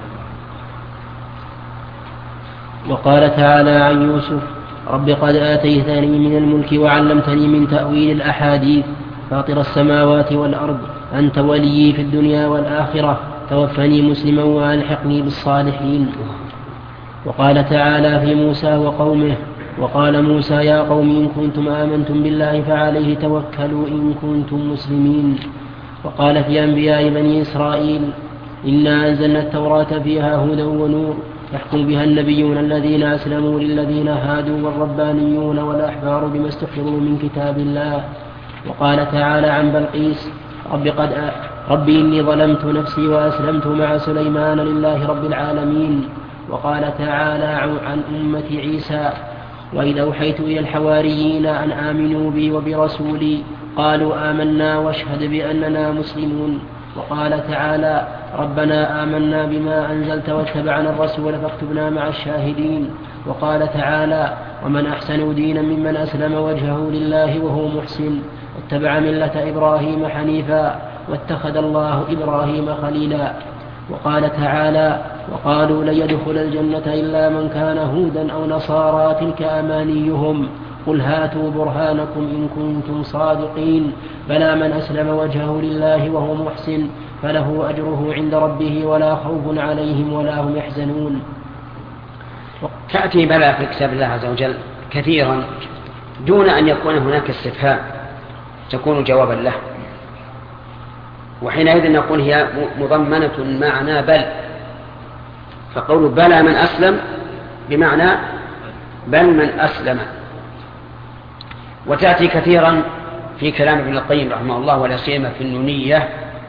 وقال تعالى عن يوسف رب قد آتيتني من الملك وعلمتني من تأويل الأحاديث فاطر السماوات والأرض أنت وليي في الدنيا والآخرة توفني مسلما وألحقني بالصالحين. وقال تعالى في موسى وقومه وقال موسى يا قوم إن كنتم آمنتم بالله فعليه توكلوا إن كنتم مسلمين. وقال في أنبياء بني إسرائيل إنا أنزلنا التوراة فيها هدى ونور يحكم بها النبيون الذين أسلموا للذين هادوا والربانيون والأحبار بما استحفظوا من كتاب الله. وقال تعالى عن بلقيس رب قد آ... ربي إني ظلمت نفسي وأسلمت مع سليمان لله رب العالمين. وقال تعالى عن أمة عيسى وإذا أوحيت إلى الحواريين أن آمنوا بي وبرسولي قالوا آمنا واشهد بأننا مسلمون. وقال تعالى ربنا آمنا بما أنزلت واتبعنا الرسول فاكتبنا مع الشاهدين. وقال تعالى ومن أحسن دينا ممن أسلم وجهه لله وهو محسن واتبع ملة إبراهيم حنيفا واتخذ الله إبراهيم خليلا. وقال تعالى وقالوا لن يدخل الجنة إلا من كان هودا أو نصارى تلك أمانيهم قل هاتوا برهانكم إن كنتم صادقين بلى من أسلم وجهه لله وهو محسن فله أجره عند ربه ولا خوف عليهم ولا هم يحزنون. تأتي بلى في كتاب الله عز وجل كثيرا دون أن يكون هناك استفهام تكون جوابا له وحينئذ نقول هي مضمنة معنى بل. فقول بلى من أسلم بمعنى بل من أسلم. وتأتي كثيرا في كلام ابن القيم رحمه الله ولا سيما في النونية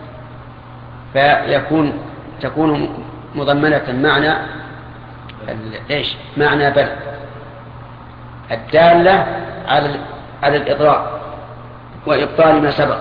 فيكون تكون مضمنة معنى ايش معنى بل الدالة على على الإضرار وإبطال ما سبق.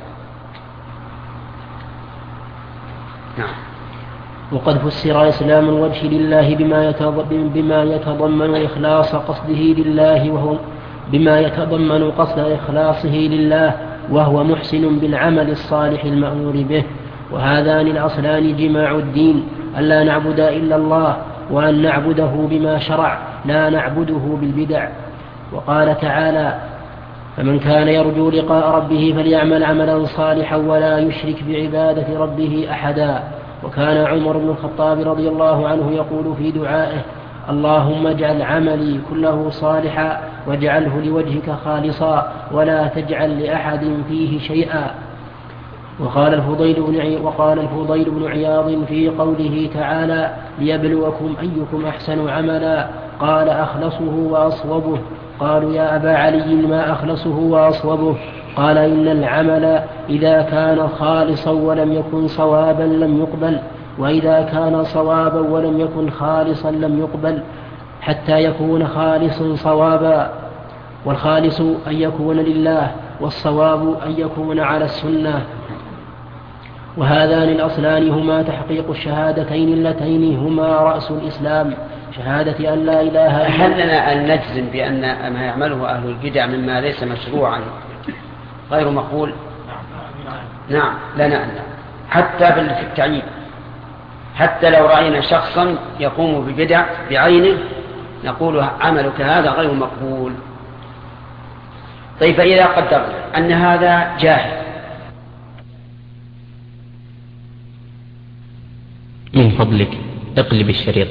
نعم. وقد فسر إسلام الوجه لله بما بما يتضمن إخلاص قصده لله وهو بما يتضمن قصد إخلاصه لله وهو محسن بالعمل الصالح المأمور به. وهذان الأصلان جماع الدين ألا نعبد إلا الله وأن نعبده بما شرع لا نعبده بالبدع. وقال تعالى: فمن كان يرجو لقاء ربه فليعمل عملا صالحا ولا يشرك بعبادة ربه أحدا. وكان عمر بن الخطاب رضي الله عنه يقول في دعائه: اللهم اجعل عملي كله صالحا واجعله لوجهك خالصا ولا تجعل لأحد فيه شيئا. وقال الفضيل بن وقال الفضيل بن عياض في قوله تعالى: ليبلوكم أيكم أحسن عملا، قال: أخلصه وأصوبه. قالوا: يا أبا علي ما أخلصه وأصوبه؟ قال: إن العمل إذا كان خالصا ولم يكن صوابا لم يقبل، وإذا كان صوابا ولم يكن خالصا لم يقبل، حتى يكون خالص صوابا. والخالص أن يكون لله، والصواب أن يكون على السنة. وهذان الأصلان هما تحقيق الشهادتين اللتين هما رأس الإسلام، شهادة أن لا إله إلا الله. هل لنا أن نجزم بأن ما يعمله أهل البدع مما ليس مشروعا غير مقبول؟ نعم لنا أن حتى في التعيين، حتى لو رأينا شخصا يقوم ببدع بعينه نقول عملك هذا غير مقبول. طيب فإذا قدرنا أن هذا جاهل، من فضلك اقلب الشريط.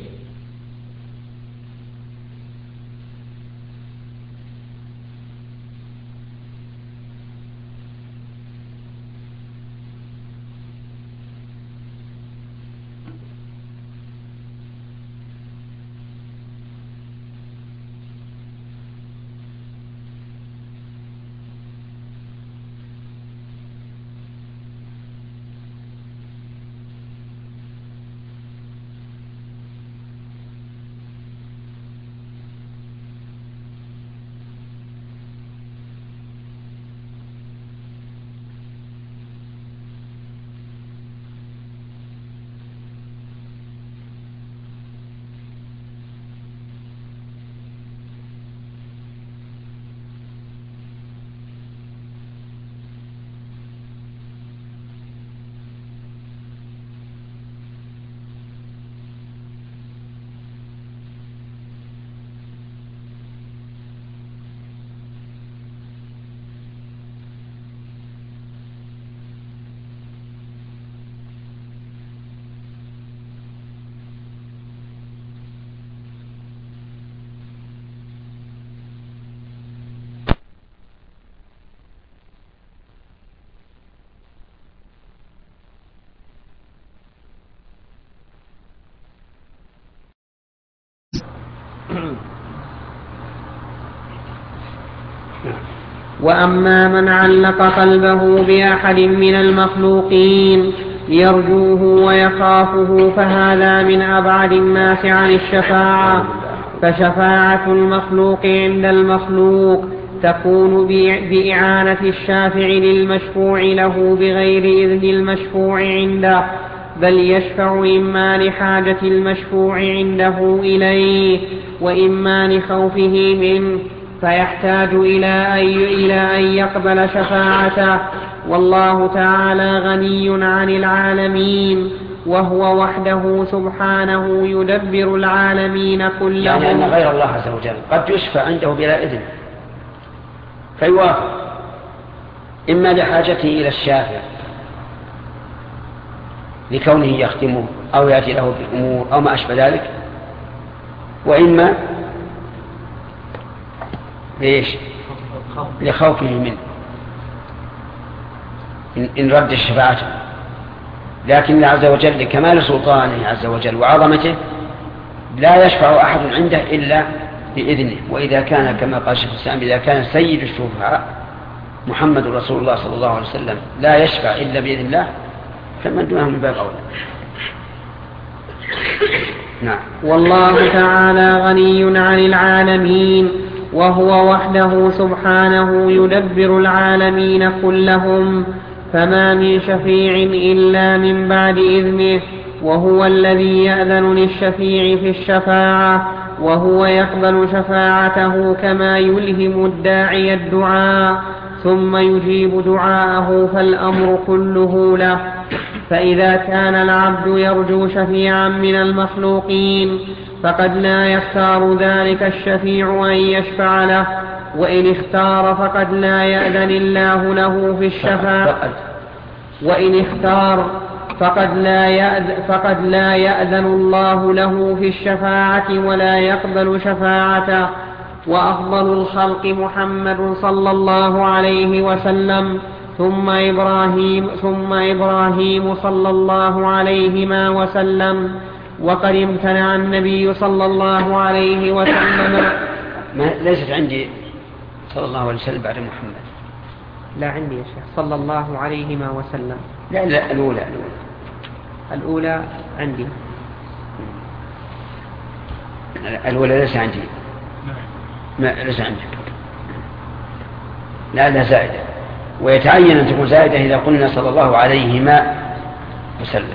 وأما من علق قلبه بأحد من المخلوقين يرجوه ويخافه فهذا من أبعد الناس عن الشفاعة. فشفاعة المخلوق عند المخلوق تكون بإعانة الشافع للمشفوع له بغير إذن المشفوع عنده، بل يشفع إما لحاجة المشفوع عنده إليه وإما لخوفه منه، فيحتاج إلى أن يقبل شفاعته. والله تعالى غني عن العالمين، وهو وحده سبحانه يدبر العالمين كلهم. يعني أن غير الله عز وجل قد يشفع عنده بلا إذن فيوافق، إما لحاجته إلى الشافع لكونه يخدمه أو يأتي له بالأمور أو ما أشبه ذلك، وإما ليش؟ لخوفه منه إن رد الشفاعة. لكن الله عز وجل لكمال سلطانه عز وجل وعظمته لا يشفع أحد عنده إلا بإذنه. وإذا كان كما قال الشيخ الإسلام إذا كان سيد الشفعاء محمد رسول الله صلى الله عليه وسلم لا يشفع إلا بإذن الله، فمن دونه من باب أولى. نعم. والله تعالى غني عن العالمين، وهو وحده سبحانه يدبر العالمين كلهم، فما من شفيع إلا من بعد إذنه، وهو الذي يأذن للشفيع في الشفاعة، وهو يقبل شفاعته كما يلهم الداعي الدعاء ثم يجيب دعاءه، فالأمر كله له. فإذا كان العبد يرجو شفيعا من المخلوقين فقد لا يختار ذلك الشفيع أن يشفع له، وإن اختار فقد لا يأذن الله له في الشفاعة وإن اختار فقد لا يأذن, فقد لا يأذن الله له في الشفاعة ولا يقبل شفاعته. وأفضل الخلق محمد صلى الله عليه وسلم ثم إبراهيم, ثم إبراهيم صلى الله عليهما وسلم. وقد امتنع النبي صلى الله عليه وسلم. ما ليست عندي صلى الله عليه وسلم بعد محمد. لا عندي يا شيخ صلى الله عليهما وسلم. لا لا الأولى الأولى, الأولى عندي. الأولى ليس عندي. ما ليس عندك. لا لا زائدة, ويتعين أن تكون زائدة إذا قلنا صلى الله عليهما وسلم.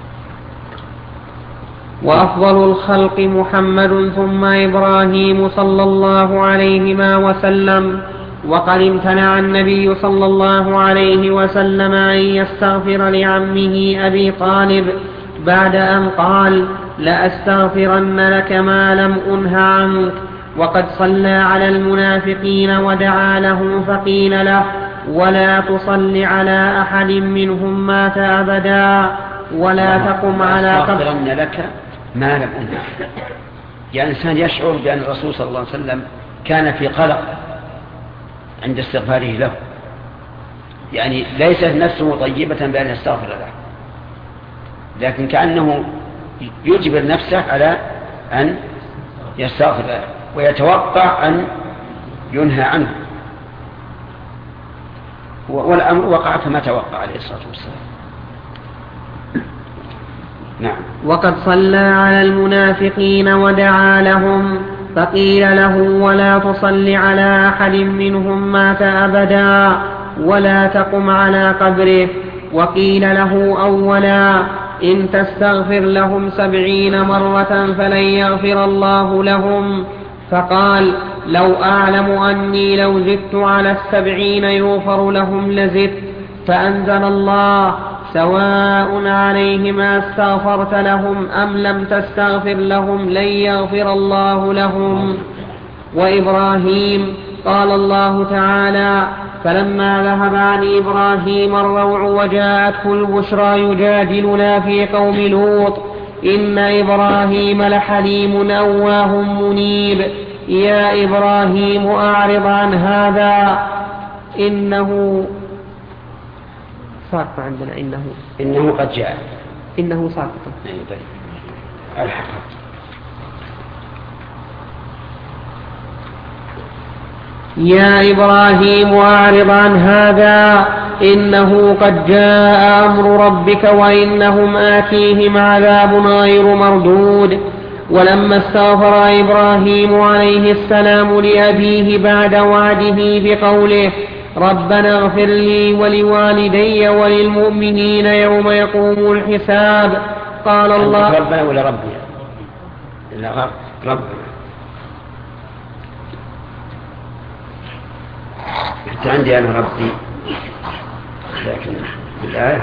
وأفضل الخلق محمد ثم إبراهيم صلى الله عليهما وسلم. وقد امتنع النبي صلى الله عليه وسلم أن يستغفر لعمه أبي طالب بعد أن قال لأستغفرن لك ما لم أنه عنك. وقد صلى على المنافقين ودعا لهم فقيل له ولا تصل على أحد منهم مات أبدا ولا تقم على قبر لك ما لم أنه. يعني الإنسان يشعر بأن الرسول صلى الله عليه وسلم كان في قلق عند استغفاره له, يعني ليست نفسه طيبة بأن يستغفر له, لكن كأنه يجبر نفسه على أن يستغفر له ويتوقع أن ينهى عنه, والأمر وقع كما توقع عليه الصلاة والسلام. نعم. وقد صلى على المنافقين ودعا لهم فقيل له ولا تصل على أحد منهم مات أبدا ولا تقم على قبره. وقيل له أولا إن تستغفر لهم سبعين مرة فلن يغفر الله لهم. فقال لو أعلم أني لو زدت على السبعين يغفر لهم لزدت. فأنزل الله سواء عليهم استغفرت لهم أم لم تستغفر لهم لن يغفر الله لهم. وإبراهيم قال الله تعالى فلما ذهب عن إبراهيم الروع وجاءته البشرى يجادلنا في قوم لوط إن إبراهيم لحليم أواه منيب. يا إبراهيم أعرض عن هذا إنه ساقط عندنا إنه إنه قد جاء إنه ساقط الحق. يا إبراهيم أعرض عن هذا إنه قد جاء أمر ربك وإنهم آتيهم عذاب غير مردود. ولما استغفر إبراهيم عليه السلام لأبيه بعد وعده بقوله ربنا اغفر لي ولوالدي وللمؤمنين يوم يقوم الحساب قال الله ربنا ولا ربي لا ربنا حتى عندي أنا ربي لكن الآية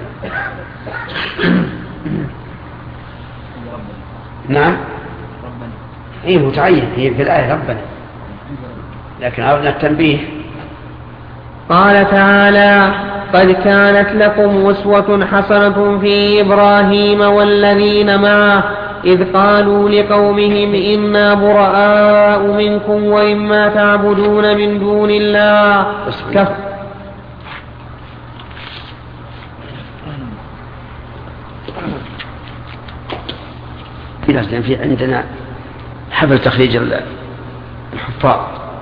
نعم إيه متعين هي في الآية ربنا لكن أردنا التنبيه. قال تعالى قد كانت لكم أسوة حسنة في إبراهيم والذين معه إذ قالوا لقومهم إنا براء منكم وإما تعبدون من دون الله كف في عندنا حفل تخريج الحفاظ.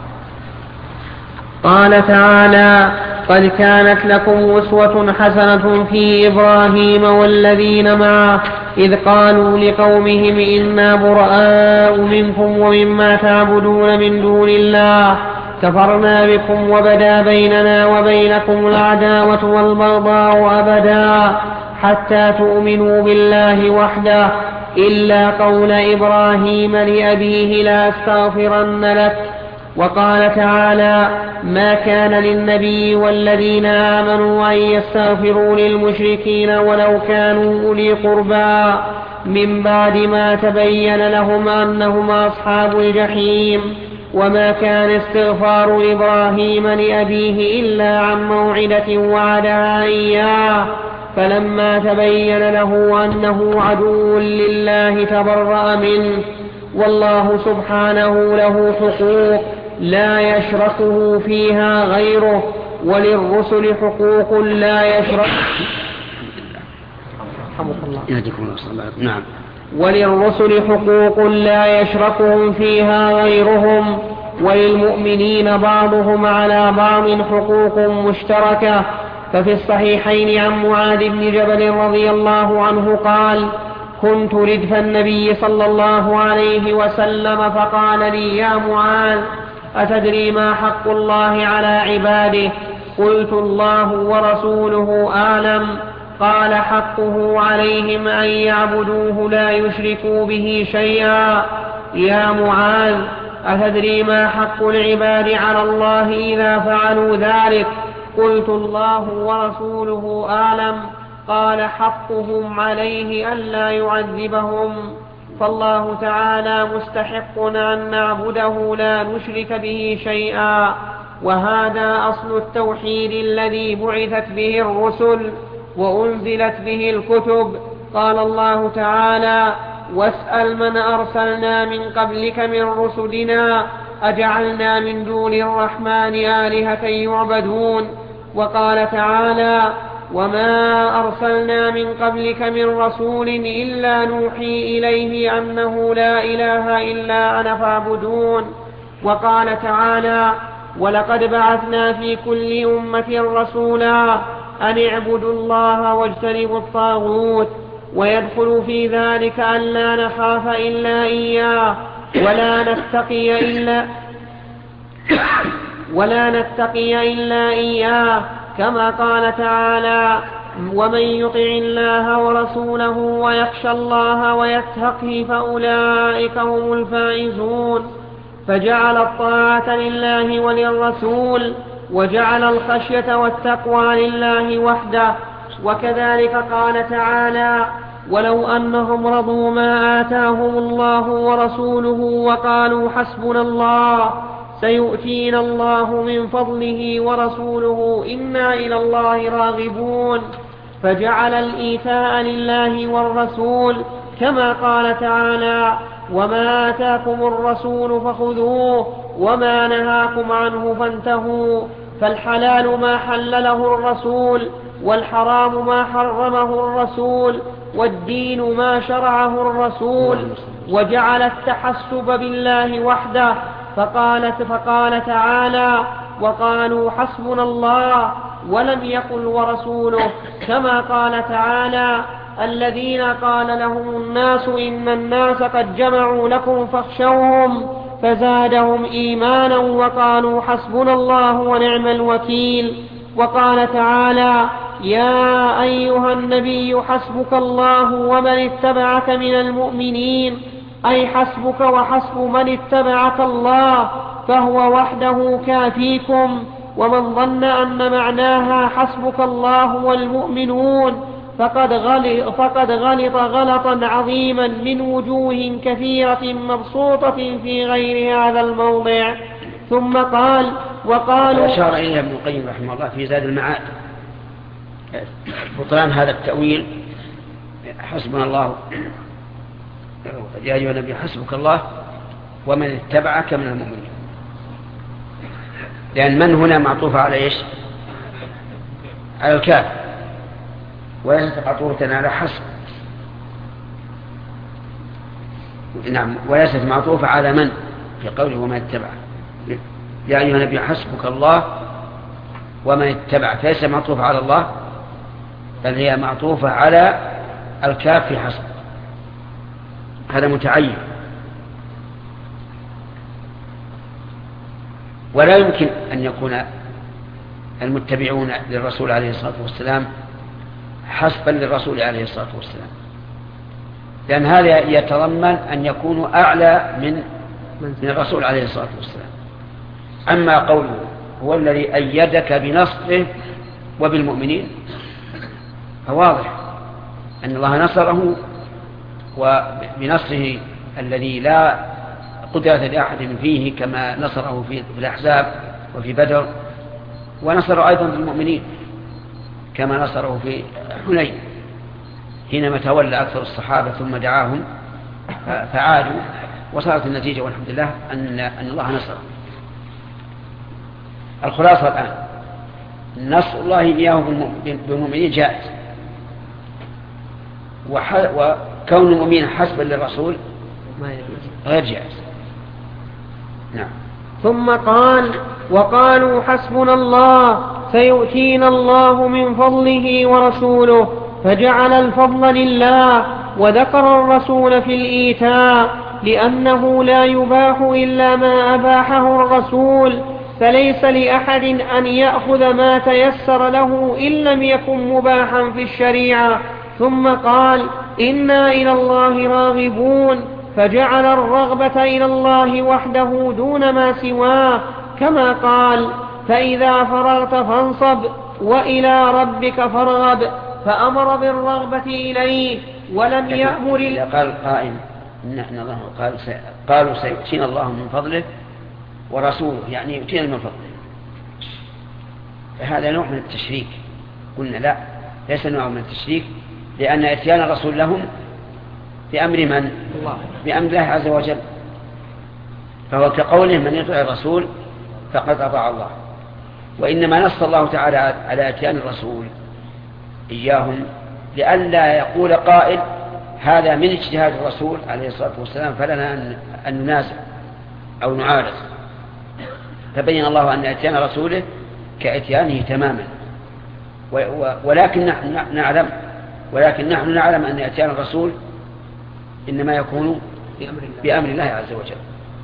قال تعالى قد كانت لكم أسوة حسنة في إبراهيم والذين معه إذ قالوا لقومهم إنا براء منكم ومما تعبدون من دون الله كفرنا بكم وبدا بيننا وبينكم العداوة والبغضاء أبدا حتى تؤمنوا بالله وحده إلا قول إبراهيم لأبيه لا أستغفرن لك وقال تعالى: ما كان للنبي والذين آمنوا أن يستغفروا للمشركين ولو كانوا أولي قربى من بعد ما تبين لهم أنهم أصحاب الجحيم. وما كان استغفار إبراهيم لأبيه إلا عن موعدة وعدها إياه فلما تبين له أنه عدو لله تبرأ منه. والله سبحانه له حقوق لا يشركه فيها غيره، وللرسل حقوق لا يشرك نعم وللرسل حقوق لا يشركهم فيها غيرهم، وللمؤمنين بعضهم على بعض حقوق مشتركة. ففي الصحيحين عن معاذ بن جبل رضي الله عنه قال: كنت ردف النبي صلى الله عليه وسلم فقال لي: يا معاذ، أتدري ما حق الله على عباده؟ قلت: الله ورسوله أعلم. قال: حقه عليهم أن يعبدوه لا يشركوا به شيئا. يا معاذ، أتدري ما حق العباد على الله إذا فعلوا ذلك؟ قلت: الله ورسوله أعلم. قال: حقهم عليه ألا يعذبهم، فالله تعالى مستحق أن نعبده لا نشرك به شيئا. وهذا أصل التوحيد الذي بعثت به الرسل وأنزلت به الكتب. قال الله تعالى: واسأل من أرسلنا من قبلك من رسلنا أجعلنا من دون الرحمن آلهة يعبدون. وقال تعالى: وما أرسلنا من قبلك من رسول إلا نوحي إليه أنه لا إله إلا أنا فاعبدون. وقال تعالى: ولقد بعثنا في كل أمة رسولا أن اعبدوا الله واجتنبوا الطاغوت. ويدخل في ذلك أن لا نخاف إلا إياه ولا نتقي إلا ولا نتقي إلا إياه، كما قال تعالى: ومن يطع الله ورسوله ويخشى الله ويتقه فأولئك هم الفائزون. فجعل الطاعة لله وللرسول، وجعل الخشية والتقوى لله وحده. وكذلك قال تعالى: ولو أنهم رضوا ما آتاهم الله ورسوله وقالوا حسبنا الله سيؤتينا الله من فضله ورسوله إنا إلى الله راغبون. فجعل الإيتاء لله والرسول، كما قال تعالى: وما آتاكم الرسول فخذوه وما نهاكم عنه فانتهوا. فالحلال ما حلله الرسول، والحرام ما حرمه الرسول، والدين ما شرعه الرسول. وجعل التحسب بالله وحده، فقالت فقال تعالى: وقالوا حسبنا الله، ولم يقل ورسوله، كما قال تعالى: الذين قال لهم الناس إن الناس قد جمعوا لكم فاخشوهم فزادهم إيمانا وقالوا حسبنا الله ونعم الوكيل. وقال تعالى: يا أيها النبي حسبك الله ومن اتبعك من المؤمنين، أي حسبك وحسب من اتبعك الله، فهو وحده كافيكم. ومن ظن أن معناها حسبك الله والمؤمنون فقد غلط, فقد غلط غلطا عظيما من وجوه كثيرة مبسوطة في غير هذا الموضع. ثم قال: وقالوا أشار إليه ابن القيم رحمه الله في زاد المعاد بطلان هذا التأويل: حسبنا الله، يا أيها النبي حسبك الله ومن اتبعك من المؤمنين، لأن من هنا معطوفة على إيش؟ على الكاف، وليست معطوفة على حسب. نعم، وليست معطوفة على من في قوله ومن اتبعك. يا أيها النبي حسبك الله ومن اتبعك، ليس معطوفة على الله، بل هي معطوفة على الكاف في حسب. هذا متعين. ولا يمكن أن يكون المتبعون للرسول عليه الصلاة والسلام حسبا للرسول عليه الصلاة والسلام، لأن هذا يتضمن أن يكونوا أعلى من من الرسول عليه الصلاة والسلام. أما قوله هو الذي أيدك بنصره وبالمؤمنين فواضح أن الله نصره وبنصره الذي لا قدرة لأحد فيه كما نصره في الأحزاب وفي بدر، ونصر أيضا بالمؤمنين كما نصره في حنين حينما تولى أكثر الصحابة ثم دعاهم فعادوا، وصارت النتيجة والحمد لله أن, أن الله نصره. الخلاصة الآن نصر الله إياه بالمؤمنين جائز، وكون المؤمنين حسبا للرسول غير جائز. نعم. ثم قال: وقالوا حسبنا الله سيؤتينا الله من فضله ورسوله، فجعل الفضل لله وذكر الرسول في الإيتاء لأنه لا يباح إلا ما أباحه الرسول، فليس لأحد أن يأخذ ما تيسر له إن لم يكن مباحا في الشريعة. ثم قال: إنا إلى الله راغبون، فجعل الرغبة إلى الله وحده دون ما سواه، كما قال: فإذا فرغت فانصب وإلى ربك فارغب، فأمر بالرغبة إليه ولم يأمر. إذا قال قائل نحن الله قال سي... قالوا سيؤتينا الله من فضله ورسوله، يعني يؤتينا من فضله، فهذا نوع من التشريك. قلنا لا، ليس نوع من التشريك، لأن إتيان الرسول لهم بأمر من؟ الله. بأمر الله عز وجل، فهو كقوله من يطع الرسول فقد أطاع الله. وإنما نص الله تعالى على إتيان الرسول إياهم لئلا يقول قائل هذا من اجتهاد الرسول عليه الصلاة والسلام فلنا أن ننازع أو نعارض، فبين الله أن إتيان رسوله كإتيانه تماما. ولكن نحن نعلم ولكن نحن نعلم أن إتيان الرسول إنما يكون بأمر الله عز وجل.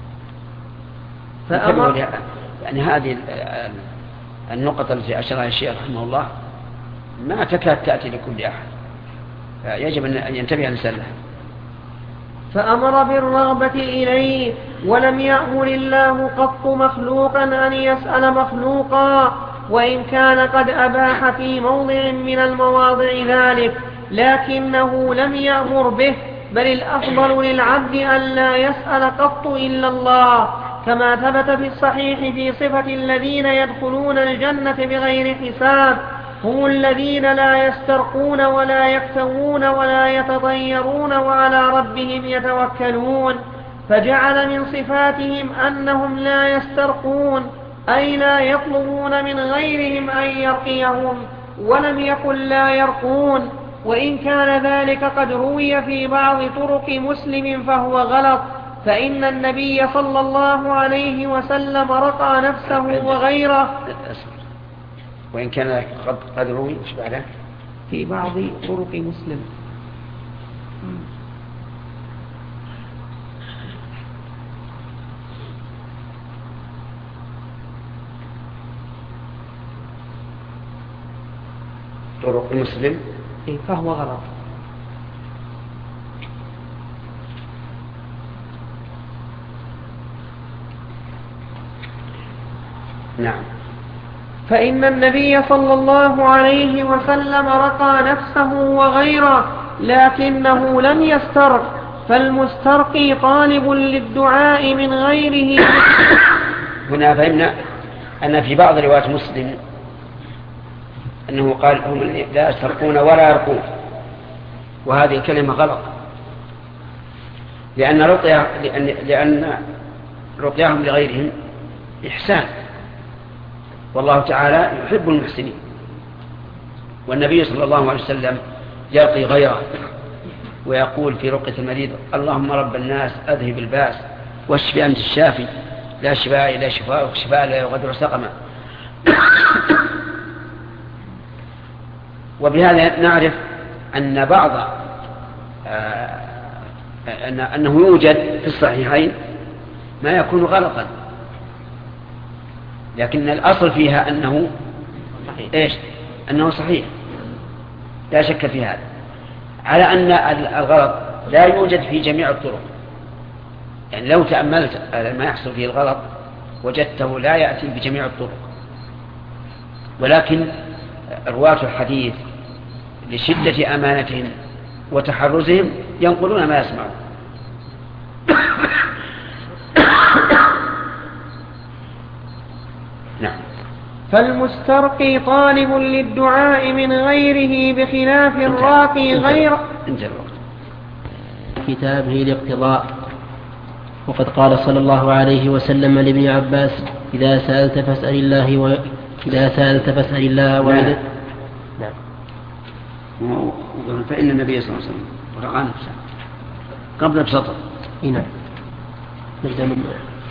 فأمر يعني هذه النقطة التي أشرها الشيخ رحمه الله ما تكاد تأتي لكل أحد، يجب أن ينتبه الإنسان لها. فأمر بالرغبة إليه ولم يأمر الله قط مخلوقا أن يسأل مخلوقا، وإن كان قد أباح في موضع من المواضع ذلك، لكنه لم يأمر به، بل الأفضل للعبد أن لا يسأل قط إلا الله، كما ثبت في الصحيح في صفة الذين يدخلون الجنة بغير حساب: هم الذين لا يسترقون ولا يكتوون ولا يتطيرون وعلى ربهم يتوكلون. فجعل من صفاتهم أنهم لا يسترقون، أي لا يطلبون من غيرهم أن يرقيهم، ولم يقل لا يرقون، وإن كان ذلك قد روي في بعض طرق مسلم فهو غلط، فإن النبي صلى الله عليه وسلم رقى نفسه وغيره. وإن كان قد, قد روي في بعض طرق مسلم. طرق مسلم فهو غلط. نعم. فإن النبي صلى الله عليه وسلم رقى نفسه وغيره، لكنه لم يسترق، فالمسترقي طالب للدعاء من غيره. هنا فهمنا أن في بعض روايات مسلم أنه قال هم لا يسترقون ولا يرقون، وهذه الكلمة غلط، لأن رقيا لأن لأن رقياهم لغيرهم إحسان، والله تعالى يحب المحسنين، والنبي صلى الله عليه وسلم يرقي غيره ويقول في رقية المريض: اللهم رب الناس أذهب الباس واشف أنت الشافي لا شفاء إلا شفاءك شفاء لا يغادر سقما. وبهذا نعرف أن بعض آه أن أنه يوجد في الصحيحين ما يكون غلطا، لكن الأصل فيها أنه إيش؟ أنه صحيح، لا شك في هذا، على أن الغلط لا يوجد في جميع الطرق. يعني لو تأملت ما يحصل فيه الغلط وجدته لا يأتي بجميع الطرق، ولكن رواة الحديث لشدة أمانتهم وتحرزهم ينقلون ما يسمعون. نعم. فالمسترقي طالب للدعاء من غيره بخلاف الراقي غير كتابه الاقتضاء. وقد قال صلى الله عليه وسلم لابن عباس: إذا سألت فاسأل الله و... إذا سألت فاسأل الله وإذا نعم. فإن النبي صلى الله عليه وسلم ورقان نفسه قبل بسطر. نعم. نبدأ من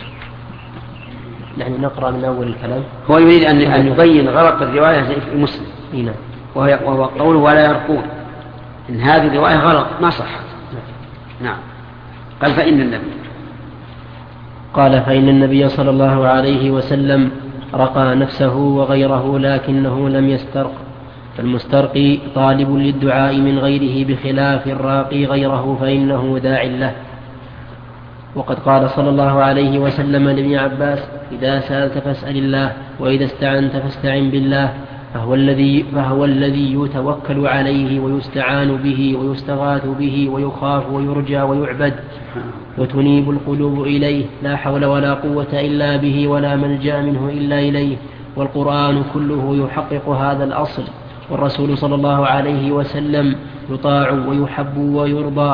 يعني نقرأ من أول الكلام. هو يريد أن أن يبين غلط الرواية في مسلم. نعم. وهو قوله ولا يرقون، إن هذه الرواية غلط ما صح. نعم. قال فإن النبي قال فإن النبي صلى الله عليه وسلم رقى نفسه وغيره لكنه لم يسترق. فالمسترقي طالب للدعاء من غيره بخلاف الراقي غيره فإنه داع له. وقد قال صلى الله عليه وسلم لابن عباس: إذا سألت فاسأل الله وإذا استعنت فاستعن بالله، فهو الذي, فهو الذي يتوكل عليه ويستعان به ويستغاث به ويخاف ويرجى ويعبد، وتنيب القلوب إليه، لا حول ولا قوة إلا به ولا ملجأ منه إلا إليه. والقرآن كله يحقق هذا الأصل، والرسول صلى الله عليه وسلم يطاع ويحب ويرضى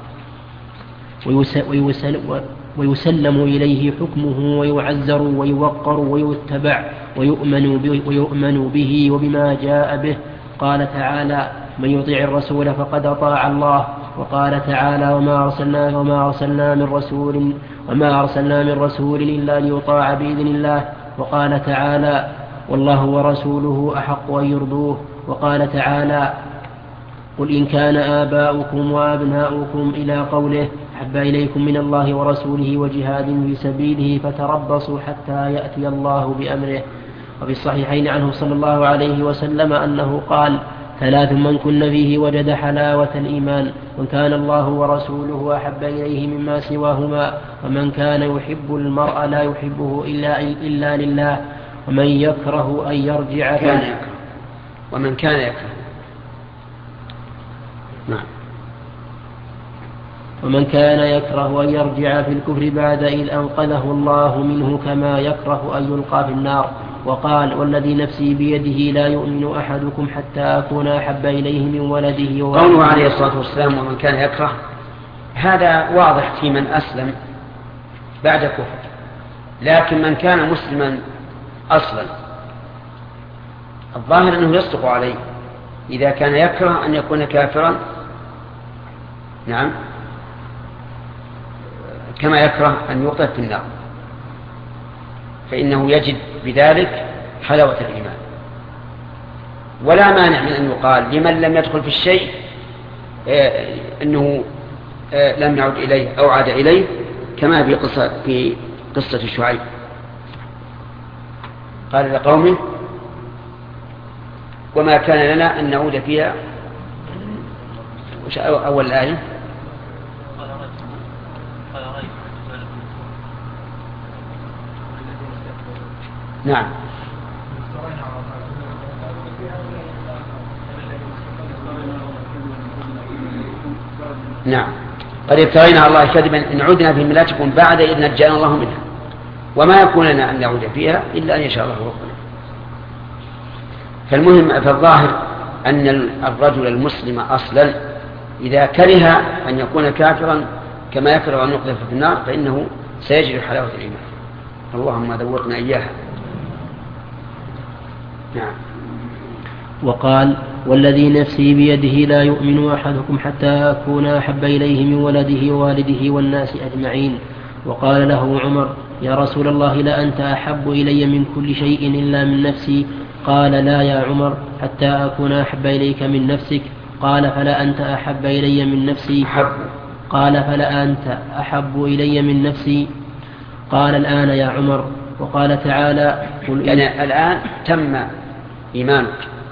ويسلم إليه حكمه ويعزر ويوقر ويتبع ويؤمن, ويؤمن به وبما جاء به. قال تعالى: من يطيع الرسول فقد أطاع الله. وقال تعالى: وما أرسلنا, وما أرسلنا من رسول وما أرسلنا من رسول إلا ليطاع بإذن الله. وقال تعالى: والله ورسوله أحق أن يرضوه. وقال تعالى: قل إن كان آباؤكم وأبناؤكم إلى قوله: أحب إليكم من الله ورسوله وجهاد في سبيله فتربصوا حتى يأتي الله بأمره. وفي الصحيحين عنه صلى الله عليه وسلم أنه قال: ثلاث من كن فيه وجد حلاوة الإيمان: من كان الله ورسوله أحب إليه مما سواهما، ومن كان يحب المرء لا يحبه إلا, إلا لله، ومن يكره أن يرجع كان يكره. ومن كان يكره نعم. ومن كان يكره أن يرجع في الكفر بعد إذ أنقذه الله منه كما يكره أن يلقى في النار. وقال: والذي نفسي بيده لا يؤمن أحدكم حتى أكون أحب إليه من ولده وولده. قوله عليه الصلاة والسلام: ومن كان يكره، هذا واضح في من أسلم بعد كفر، لكن من كان مسلما أصلا الظاهر أنه يصدق عليه إذا كان يكره أن يكون كافرا، نعم، كما يكره أن يقذف في النار، فإنه يجد بذلك حلاوة الإيمان. ولا مانع من أن يقال لمن لم يدخل في الشيء أنه لم يعد إليه أو عاد إليه، كما في قصة, في قصة شعيب قال لقومه: وما كان لنا أن نعود فيها. أول الآية: نعم. نعم. قد افترينا على الله كذبا إن عدنا في ملاتكم بعد إذ نجانا الله منها، وما يكون لنا أن نعود فيها إلا أن يشاء الله ربنا. فالمهم فالظاهر أن الرجل المسلم أصلا إذا كره أن يكون كافرا كما يكره أن يقذف في النار فإنه سيجري حلاوة الإيمان. اللهم ذوقنا إياها. نعم. وقال: والذي نفسي بيده لا يؤمن أحدكم حتى أكون أحب إليه من ولده ووالده والناس أجمعين. وقال له عمر: يا رسول الله، لا أنت أحب إلي من كل شيء إلا من نفسي. قال: لا يا عمر، حتى أكون أحب إليك من نفسك. قال: فلا أنت أحب إلي من نفسي. قال: فلا أنت أحب إلي من نفسي. قال: الآن يا عمر. وقال تعالى: يعني الآن تم إيمانك.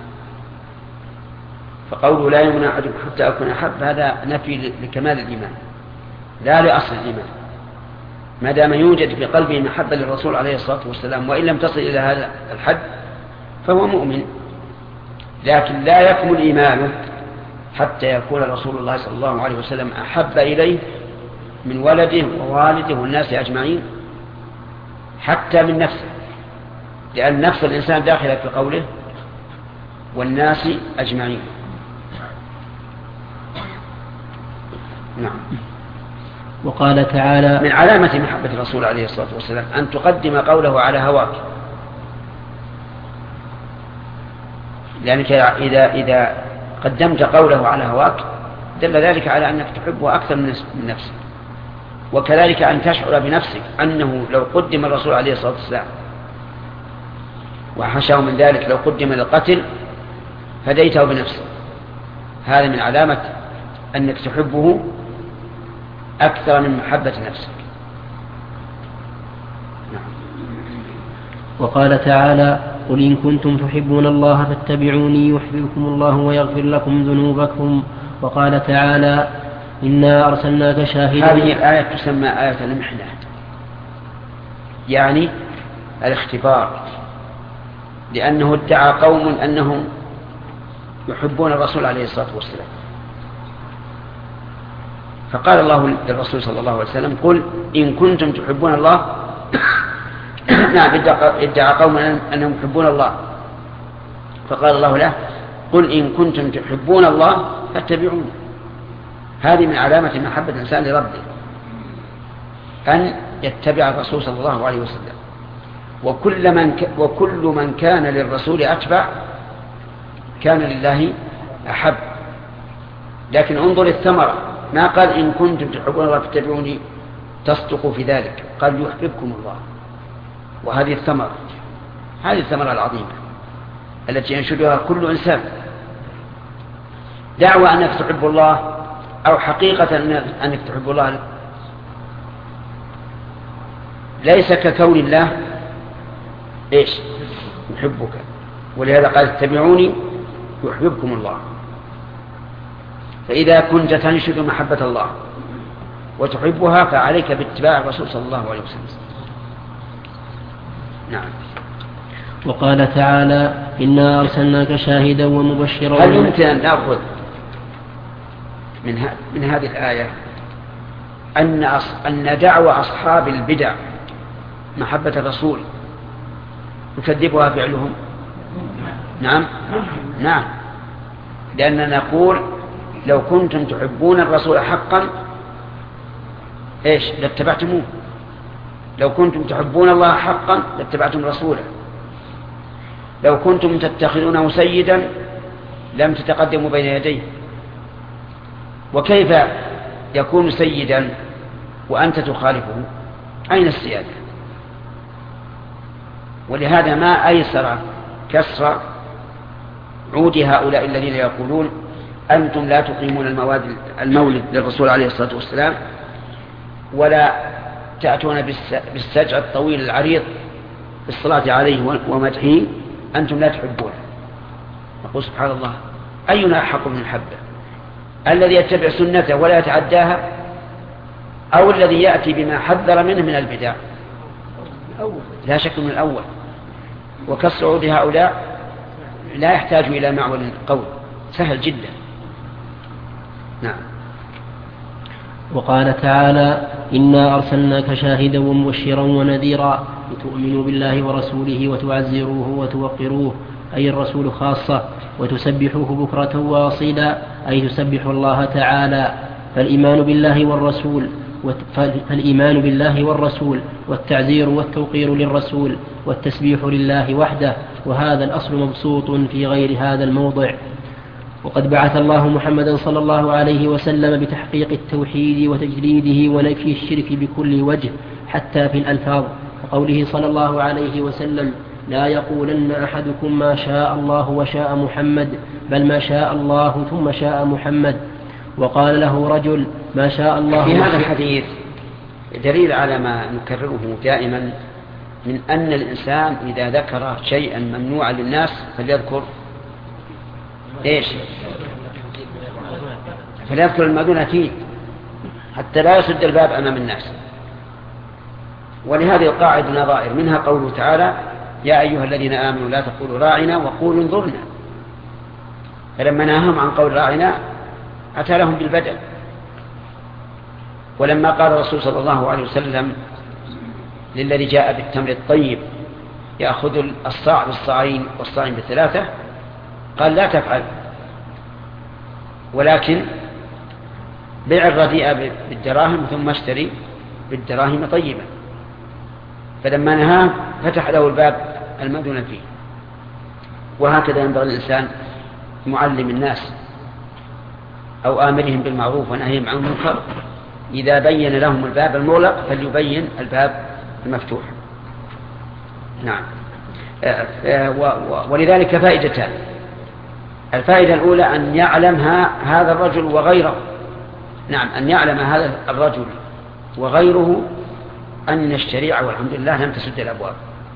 فقوله لا يؤمن أحدكم حتى أكون أحب هذا نفي لكمال الإيمان لا لأصل الإيمان. ما دام يوجد في قلبه محبة للرسول عليه الصلاة والسلام وإن لم تصل إلى هذا الحد فهو مؤمن، لكن لا يكمل إيمانه حتى يكون رسول الله صلى الله عليه وسلم أحب إليه من ولده ووالده والناس أجمعين حتى من نفسه، لأن نفس الإنسان داخلة في قوله والناس أجمعين. نعم. وقال تعالى: من علامة محبة الرسول عليه الصلاة والسلام أن تقدم قوله على هواك، لأنك إذا, إذا قدمت قوله على هواك دل ذلك على أنك تحبه أكثر من نفسك، وكذلك أن تشعر بنفسك أنه لو قدم الرسول عليه الصلاة والسلام وحشاه من ذلك لو قدم للقتل فديته بنفسه. هذا من علامة أنك تحبه أكثر من محبة نفسك. نعم. وقال تعالى: قل إن كنتم تحبون الله فاتبعوني يحببكم الله ويغفر لكم ذنوبكم. وقال تعالى: إنا أرسلناك شاهدا. هذه الآية تسمى آية المحنة، يعني الاختبار، لأنه ادعى قوم أنهم يحبون الرسول عليه الصلاة والسلام، فقال الله للرسول صلى الله عليه وسلم: قل إن كنتم تحبون الله. نعم، ادعى قوم أنهم يحبون الله، فقال الله له: قل إن كنتم تحبون الله فاتبعوني. هذه من علامة محبة الإنسان لربه أن يتبع الرسول صلى الله عليه وسلم، وكل من, ك... وكل من كان للرسول أتبع كان لله أحب. لكن انظر الثمرة، ما قال إن كنتم تحبون الله فاتبعوني تصدقوا في ذلك، قال يحببكم الله. وهذه الثمرة، هذه الثمرة العظيمة التي ينشدها كل إنسان. دعوى أنك تحب الله أو حقيقة أنك تحب الله ليس ككون الله إيش يحبك، ولهذا قال اتبعوني يحببكم الله. فإذا كنت تنشد محبة الله وتحبها فعليك باتباع الرسول صلى الله عليه وسلم. نعم. وقال تعالى: إنا أرسلناك شاهدا ومبشرا. هل يمكن أن نأخذ من, ه... من هذه الآية أن, أص... أن دعوة أصحاب البدع محبة الرسول يكذبها فعلهم؟ نعم نعم، لأننا نقول لو كنتم تحبون الرسول حقا إيش لاتبعتموه، لو كنتم تحبون الله حقا لاتبعتم رسوله، لو كنتم تتخذونه سيدا لم تتقدموا بين يديه. وكيف يكون سيدا وأنت تخالفه؟ أين السيادة؟ ولهذا ما أيسر كسر عود هؤلاء الذين يقولون أنتم لا تقيمون المواد المولد للرسول عليه الصلاة والسلام ولا تأتون بالسجع الطويل العريض بالصلاة عليه ومدحه، أنتم لا تحبونه. نقول سبحان الله، أينا أحق من الحبة؟ الذي يتبع سنته ولا يتعداها، أو الذي يأتي بما حذر منه من البدع؟ لا شك من الأول. وكسر عود هؤلاء لا يحتاج إلى معول قول، سهل جدا. نعم. وقال تعالى: إنا أرسلناك شاهدا ومبشرا ونذيرا لتؤمنوا بالله ورسوله وتعزروه وتوقروه، أي الرسول خاصة، وتسبحوه بكرة وأصيلا، أي تسبحوا الله تعالى. فالإيمان بالله والرسول فالإيمان بالله والرسول والتعزير والتوقير للرسول والتسبيح لله وحده، وهذا الأصل مبسوط في غير هذا الموضع. وقد بعث الله محمدا صلى الله عليه وسلم بتحقيق التوحيد وتجريده ونفي الشرك بكل وجه حتى في الألفاظ، وقوله صلى الله عليه وسلم: لا يقولن أحدكم ما شاء الله وشاء محمد، بل ما شاء الله ثم شاء محمد. وقال له رجل: ما شاء الله. في هذا الحديث دليل على ما نكرره دائما من أن الإنسان إذا ذكر شيئا ممنوعا للناس فليذكر إيش؟ فليذكر المأذون فيه حتى لا يسد الباب أمام الناس. ولهذه القاعدة نظائر، منها قوله تعالى يا أيها الذين آمنوا لا تقولوا راعنا وقولوا انظرنا، فلما نهاهم عن قول راعنا أتى لهم بالبدل. ولما قال الرسول صلى الله عليه وسلم للذي جاء بالتمر الطيب يأخذ الصاع بالصاعين والصاعين بالثلاثة، قال لا تفعل، ولكن بيع الرديء بالدراهم ثم اشتري بالدراهم طيبا. فلما نهاه فتح له الباب المأذون فيه. وهكذا ينبغي الإنسان معلم الناس أو آمرهم بالمعروف ونهيهم عن المنكر، إذا بين لهم الباب المغلق فليبين الباب المفتوح. نعم. ولذلك فائدتان. الفائدة الأولى أن يعلمها هذا الرجل وغيره، نعم أن يعلم هذا الرجل وغيره أن الشريعة والحمد لله لم تسد الأبواب،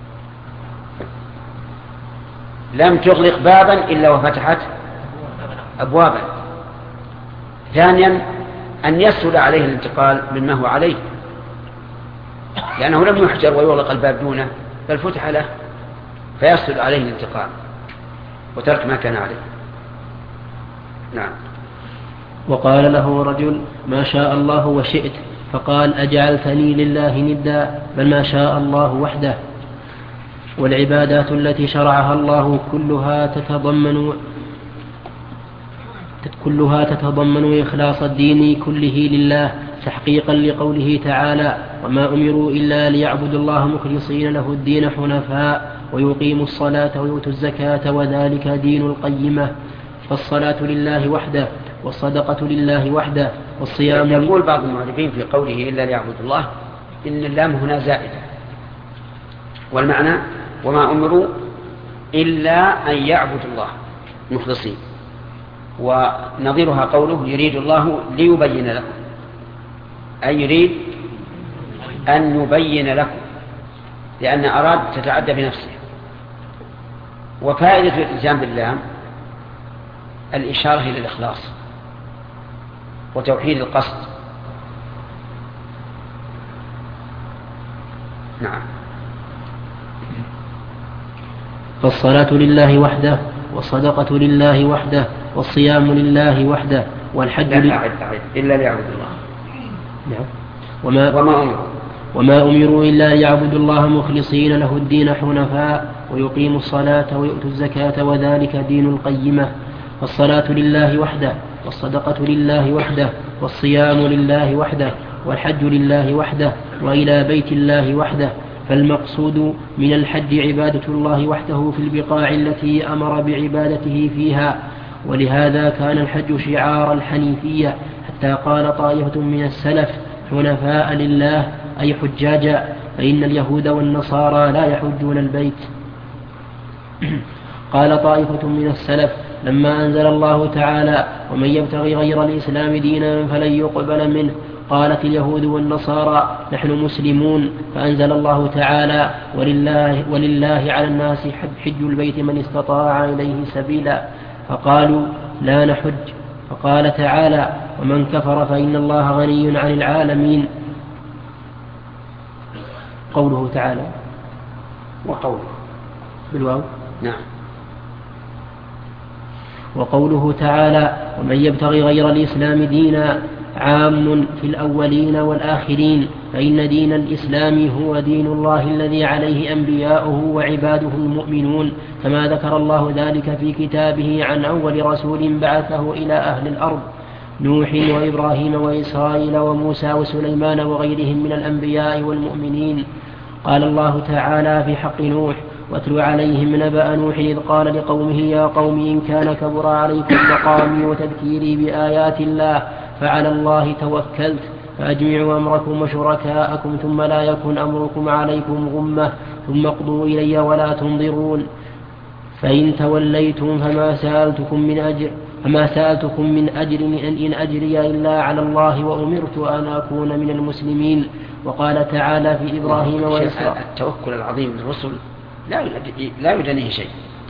لم تغلق بابا إلا وفتحت أبوابا. ثانيا أن يسهل عليه الانتقال مما هو عليه، لأنه لم يحجر ويغلق الباب دونه، بل فتح له، فيسهل عليه الانتقال وترك ما كان عليه. نعم. وقال له رجل ما شاء الله وشئت، فقال أجعلتني لله ندا، بل ما شاء الله وحده. والعبادات التي شرعها الله كلها تتضمن كلها تتضمن إخلاص الدين كله لله، تحقيقا لقوله تعالى وما أمروا إلا ليعبدوا الله مخلصين له الدين حنفاء ويقيموا الصلاة ويؤتوا الزكاة وذلك دين القيمة. فالصلاة لله وحده، والصدقة لله وحده، والصيام. يقول بعض المعرفين في قوله إلا ليعبدوا الله إن اللام هنا زائدة، والمعنى وما أمروا إلا أن يعبدوا الله مخلصين. ونظيرها قوله يريد الله ليبين لكم، أي يريد أن يبين لكم، لأن أراد تتعدى بنفسه. وفائدة الإلزام باللام الإشارة إلى الإخلاص وتوحيد القصد. نعم. فالصلاة لله وحده، والصدقة لله وحده، والصيام لله وحده، والحج لله إلا ليعبد الله. نعم. وما, وما أمروا وما أمروا إلا ليعبدوا الله مخلصين له الدين حنفاء ويقيموا الصلاة ويؤتوا الزكاة وذلك دين القيمة. فالصلاة لله وحده، والصدقة لله وحده، والصيام لله وحده، والحج لله وحده، وإلى بيت الله وحده. فالمقصود من الحج عبادة الله وحده في البقاع التي أمر بعبادته فيها. ولهذا كان الحج شعار الحنيفية، حتى قال طائفة من السلف حنفاء لله أي حجاجا، فإن اليهود والنصارى لا يحجون البيت. قال طائفة من السلف لما أنزل الله تعالى ومن يبتغي غير الإسلام دينا فلن يقبل منه، قالت اليهود والنصارى نحن مسلمون، فأنزل الله تعالى ولله, ولله على الناس حج البيت من استطاع إليه سبيلا، فقالوا لا نحج. فقال تعالى ومن كفر فإن الله غني عن العالمين. قوله تعالى وقوله بالواو. نعم. وقوله تعالى ومن يبتغي غير الإسلام دينا عام في الأولين والآخرين، فإن دين الإسلام هو دين الله الذي عليه أنبياؤه وعباده المؤمنون، كما ذكر الله ذلك في كتابه عن أول رسول بعثه إلى أهل الأرض نوح وإبراهيم وإسرائيل وموسى وسليمان وغيرهم من الأنبياء والمؤمنين. قال الله تعالى في حق نوح واتل عليهم نبأ نوح إذ قال لقومه يا قوم إن كان كبر عليكم مقامي وتذكيري بآيات الله فعلى الله توكلت فأجمعوا أمركم وشركاءكم ثم لا يكن أمركم عليكم غمة ثم اقضوا إلي ولا تنظرون. فإن توليتم فما سألتكم من أجر فما سألتكم من أجر إن أجري إلا على الله وأمرت أن أكون من المسلمين. وقال تعالى في إبراهيم وإسرائيل التوكل العظيم للرسل لا يدنيه شيء.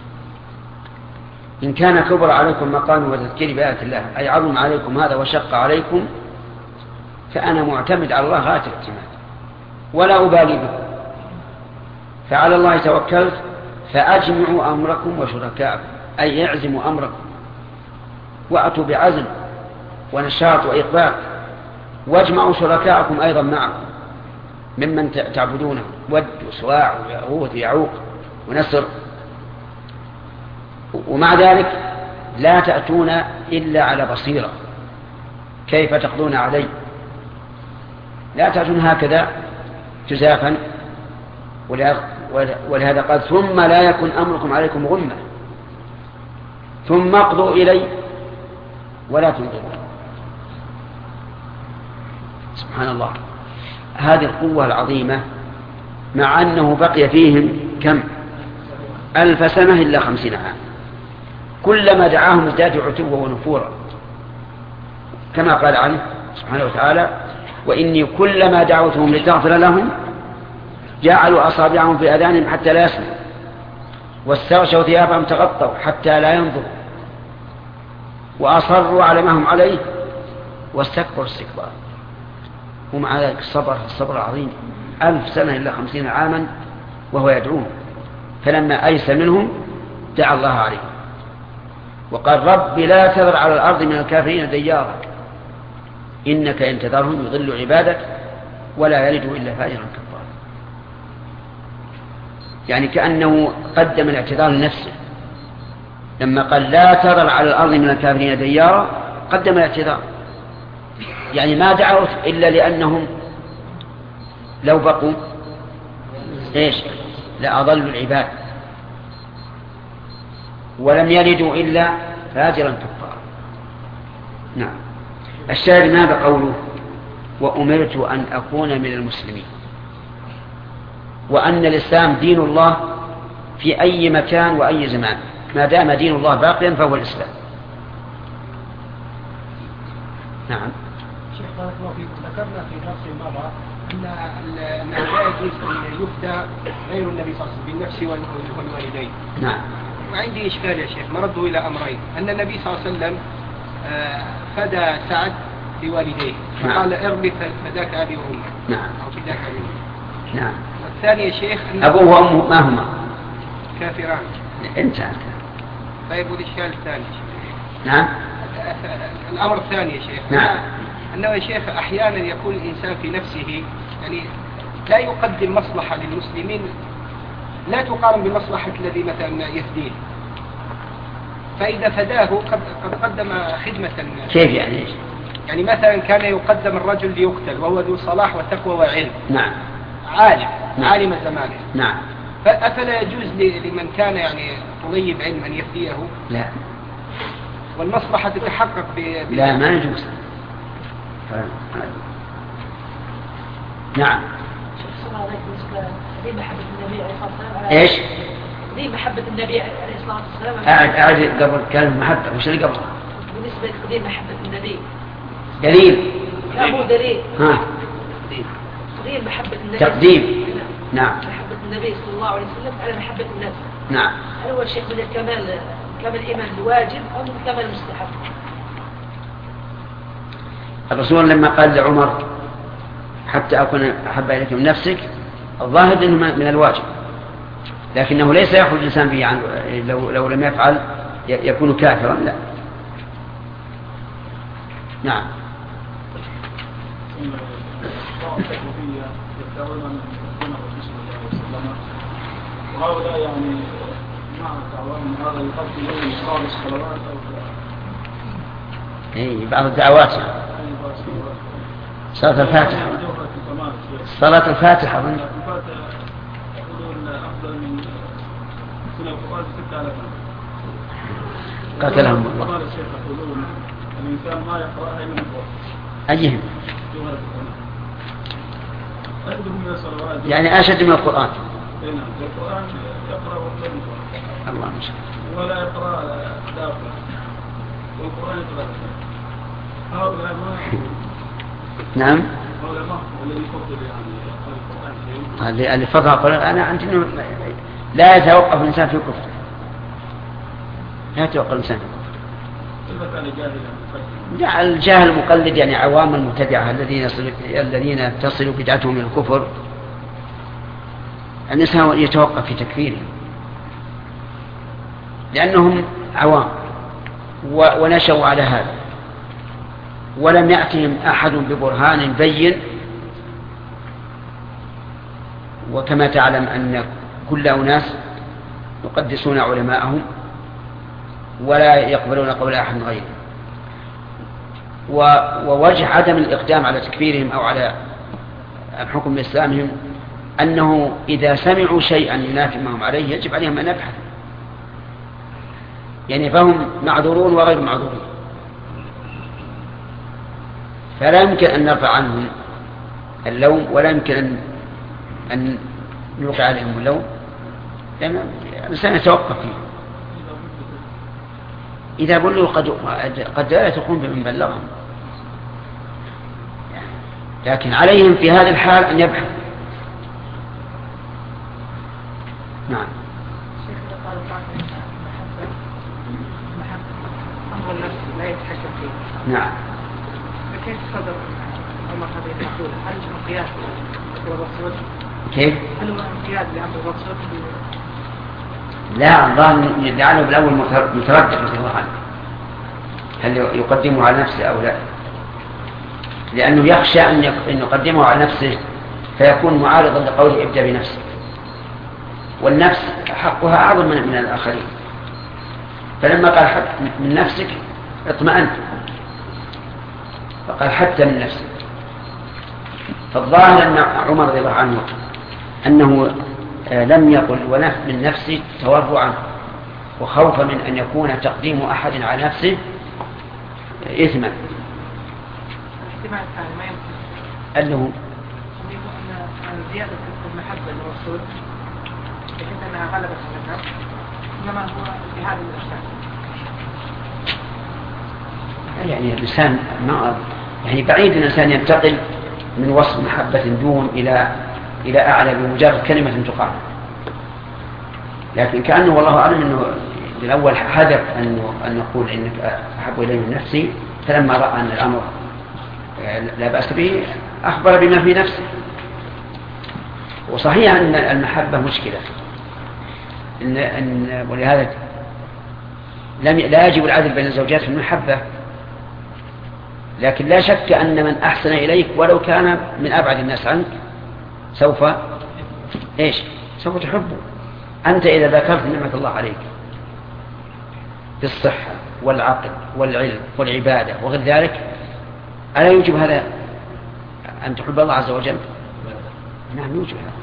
إن كان كبر عليكم مقام وتذكير بآيات الله أي عظم عليكم هذا وشق عليكم، فأنا معتمد على الله غاية الاعتماد ولا أبالي بكم، فعلى الله توكلت فأجمعوا أمركم وشركاءكم، أي اعزموا أمركم وأتوا بعزم ونشاط وإقبال، واجمعوا شركاءكم أيضا معكم ممن تعبدونه، ود وسواع ويغوث ويعوق ونسر، ومع ذلك لا تأتون إلا على بصيرة. كيف تقضون علي؟ لا تأتون هكذا جزافا، ولهذا قال ثم لا يكن أمركم عليكم غمة، ثم اقضوا إلي ولا تنظرون. سبحان الله، هذه القوة العظيمة، مع أنه بقي فيهم كم ألف سنة إلا خمسين عام، كلما دعاهم ازدادوا عتوا ونفورا، كما قال عنه سبحانه وتعالى وإني كلما دعوتهم لتغفر لهم جعلوا أصابعهم في آذانهم حتى لا يسمعوا واستغشوا ثيابهم تغطوا حتى لا ينظروا وأصروا على ما هم عليه واستكبروا استكبارا. ومع ذلك الصبر الصبر العظيم، ألف سنة إلا خمسين عاما وهو يدعوهم، فلما أيس منهم دعا الله عليه وقال رب لا تذر على الأرض من الكافرين ديارا إنك إن تذرهم يضل عبادك ولا يلدوا إلا فاجرا كفارا. يعني كأنه قدم الاعتذار لنفسه، لما قال لا تذر على الأرض من الكافرين ديارا قدم الاعتذار، يعني ما دعوت إلا لأنهم لو بقوا إيش لأضلوا العباد ولم يلدوا إلا فاجرا كفارا. نعم. الشاهد ماذا قوله وأمرت أن أكون من المسلمين، وأن الإسلام دين الله في أي مكان وأي زمان، ما دام دين الله باقيا فهو الإسلام. نعم. شيخ بارك الله فيكم، ذكرنا في درس المرة أن أنه لا يجوز أن يفتى غير النبي صلى الله عليه وسلم بالنفس والوالدين. نعم. وعندي إشكال يا شيخ مرده إلى أمرين، أن النبي صلى الله عليه وسلم فدى سعد لوالديه فقال ارمي فداك أبي وأمي. نعم. أو فداك أبي وأمي. نعم. والثاني يا شيخ أن أبوه وأمه ما هما؟ كافران. أنت. طيب والإشكال الثاني؟ نعم. الأمر الثاني يا شيخ. نعم. أنه يا شيخ أحيانا يكون الإنسان في نفسه يعني لا يقدم مصلحة للمسلمين لا تقارن بمصلحة الذي مثلا يفديه، فإذا فداه قد قدم خدمة. كيف يعني؟ يعني مثلا كان يقدم الرجل ليقتل وهو ذو صلاح وتقوى وعلم. نعم. عالم. نعم. عالم زمانه. نعم. فأفلا يجوز لمن كان يعني طليب علم أن يفديه؟ لا. والمصلحة تتحقق ب... لا ما يجوز. نعم. دي محبة النبي عليه الصلاة والسلام. ايش؟ دي محبة النبي عليه الصلاة والسلام. أعد أعد قبل كلمة محبة، وش اللي قبل؟ بالنسبة لدي محبة النبي. دليل. لا مو دليل. ها. دي محبة النبي. تقديم. نعم. محبة النبي صلى الله عليه وسلم على محبة الناس. نعم. هل هو شيء من الكمال كمال الإيمان الواجب أو من الكمال المستحب؟ الرسول لما قال لعمر حتى أكون أحب إليك من نفسك، الظاهر أنه من الواجب، لكنه ليس يخرج الإنسان به عنه لو, لو لم يفعل يكون كافرا. لا. نعم. وهؤلاء يعني مع دعواهم هذا يقضي يوم خالص صلوات أو اي بعض الدعوات صلاة الفاتحة صلاة الفاتحة يقولون أفضل من سنة القرآن ستة آلاف. قتلهم الله. قال الشيخ يقولون الإنسان ما يقرأها إلا من القرآن. أيهم؟ عندهم من الصلوات يعني أشد من القرآن. نعم. القرآن يقرأ وقت الله مش ولا يقرأ داخل والقرآن يقرأ. هؤلاء ما نعم. هؤلاء ما الذي يفضل يعني اللي اللي فضل القرآن أنا عندي إنه لا يتوقف الإنسان في كفر، لا يتوقف الإنسان في كفر. إذا كان جاهلا جعل الجاهل المقلد يعني عوام المبتدعة الذين الذين تصل بدعتهم إلى الكفر الإنسان يتوقف في تكفيرهم لأنهم عوام ونشأوا على هذا، ولم يأتهم أحد ببرهان بين. وكما تعلم أن كل أناس يقدسون علماءهم ولا يقبلون قول أحد غيره. ووجه عدم الإقدام على تكفيرهم أو على الحكم بإسلامهم أنه إذا سمعوا شيئا ينافي ما هم عليه يجب عليهم أن يبحثوا، يعني فهم معذورون وغير معذورين، فلا يمكن أن نرفع عنهم اللوم ولا يمكن أن, أن نوقع عليهم اللوم، لأن الإنسان يتوقف فيه. إذا بلوا قد, قد لا يتقون بمن بلغهم، لكن عليهم في هذا الحال أن يبحث. نعم. أمر النفس لا يتحكم فيه. نعم. فكيف صدر أمر هذه المقولة؟ هل هو انقياد لأمر الرسول؟ كيف؟ هل هو انقياد لأمر الرسول؟ لا، الظاهر لعله بالأول متردد رضي الله عنه هل يقدمه على نفسه أو لا، لأنه يخشى أن يقدمه على نفسه فيكون معارضا لقوله ابدأ بنفسه، والنفس حقها أعظم من, من الآخرين. فلما قال حتى من نفسك اطمأنت، فقال حتى من نفسك. فالظاهر أن عمر رضي الله عنه أنه لم يقل ونف من نفسه تورعا وخوفا من أن يكون تقديم أحد على نفسه إثما. الاحتمال الثاني ما يمكن أنه أن زيادة المحبة للرسول بحيث أنها غلبت على النفس، إنما هو في هذه الأشياء. يعني الإنسان ما يعني بعيد الإنسان ينتقل من وصف محبة دون إلى إلى أعلى بمجرد كلمة تقال، لكن كأنه والله أعلم أنه بالأول حذر أنه أن نقول إنك أحب إليه من نفسي، فلما رأى أن الأمر لا بأس به أخبر بما في نفسه. وصحيح أن المحبة مشكلة، إن إن ولهذا لم لا يجب العدل بين الزوجات في المحبة، لكن لا شك أن من أحسن إليك ولو كان من أبعد الناس عنك سوف إيش سوف تحبه. أنت إذا ذكرت نعمة الله عليك بالصحة والعقل والعلم والعبادة وغير ذلك، ألا يوجب هذا أن تحب الله عز وجل؟ نعم يوجب هذا.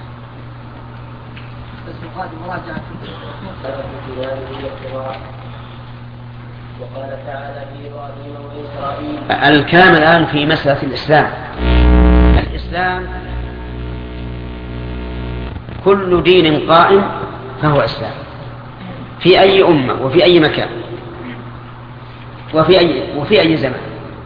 وقال تعالى في إبراهيم وإسرائيل. الكلام الآن في مسألة الإسلام. الإسلام كل دين قائم فهو إسلام في أي أمة وفي أي مكان وفي أي, وفي أي زمان.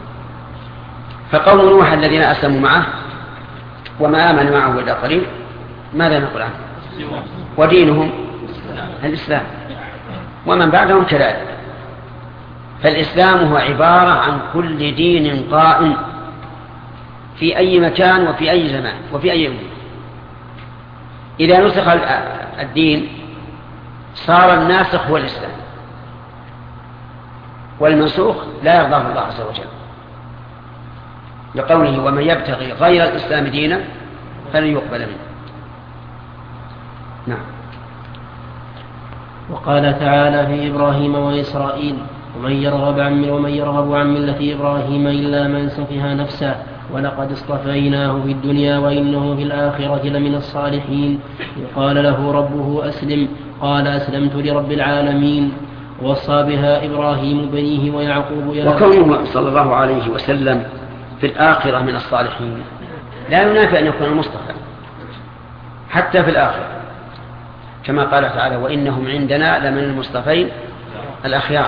فقوم نوح الذين أسلموا معه وما آمن معه إلا قليل ماذا نقول عنه؟ ودينهم الإسلام، ومن بعدهم كذلك. فالإسلام هو عبارة عن كل دين قائم في أي مكان وفي أي زمان وفي أي أمة. إذا نسخ الدين صار الناسخ هو الإسلام، والمنسوخ لا يرضاه الله عز وجل لقوله ومن يبتغي غير الإسلام دينا فلن يقبل منه. نعم. وقال تعالى في إبراهيم وإسرائيل ومن يرغب عن ومن يرغب عن ملة إبراهيم إلا من سفه نفسه ولقد اصطفيناه في الدنيا وإنه في الآخرة لمن الصالحين. يقال له ربه أسلم قال أسلمت لرب العالمين. ووصى بها إبراهيم بنيه ويعقوب. وكونه صلى الله عليه وسلم في الآخرة من الصالحين لا ينافي أن يكون المصطفى حتى في الآخرة، كما قال تعالى وإنهم عندنا لمن المصطفين الأخيار.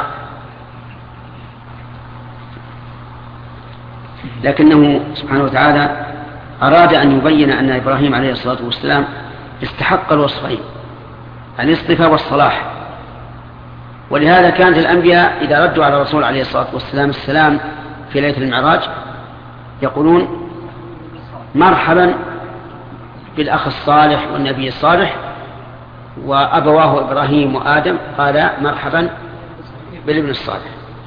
لكنه سبحانه وتعالى أراد أن يبين أن إبراهيم عليه الصلاة والسلام استحق الوصفين الاصطفاء والصلاح. ولهذا كانت الأنبياء إذا ردوا على الرسول عليه الصلاة والسلام السلام في ليلة المعراج يقولون مرحبا بالأخ الصالح والنبي الصالح، وأبواه إبراهيم وآدم قال مرحبا بالابن الصالح.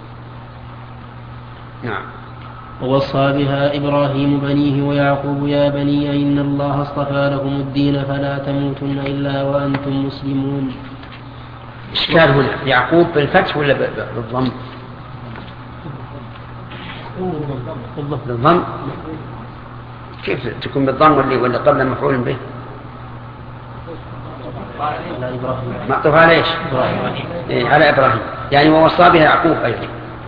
نعم. ووصى بها إبراهيم بنيه ويعقوب يا بني إن الله اصطفى لكم الدين فلا تموتن إلا وأنتم مسلمون. إشكال هنا يعقوب بالفتح ولا بالضم؟ بالضم. كيف تكون بالضم واللي ولا قبل مفعول به؟ معطوف على ايش؟ إيه على إبراهيم، يعني ووصى بها يعقوب أيضا.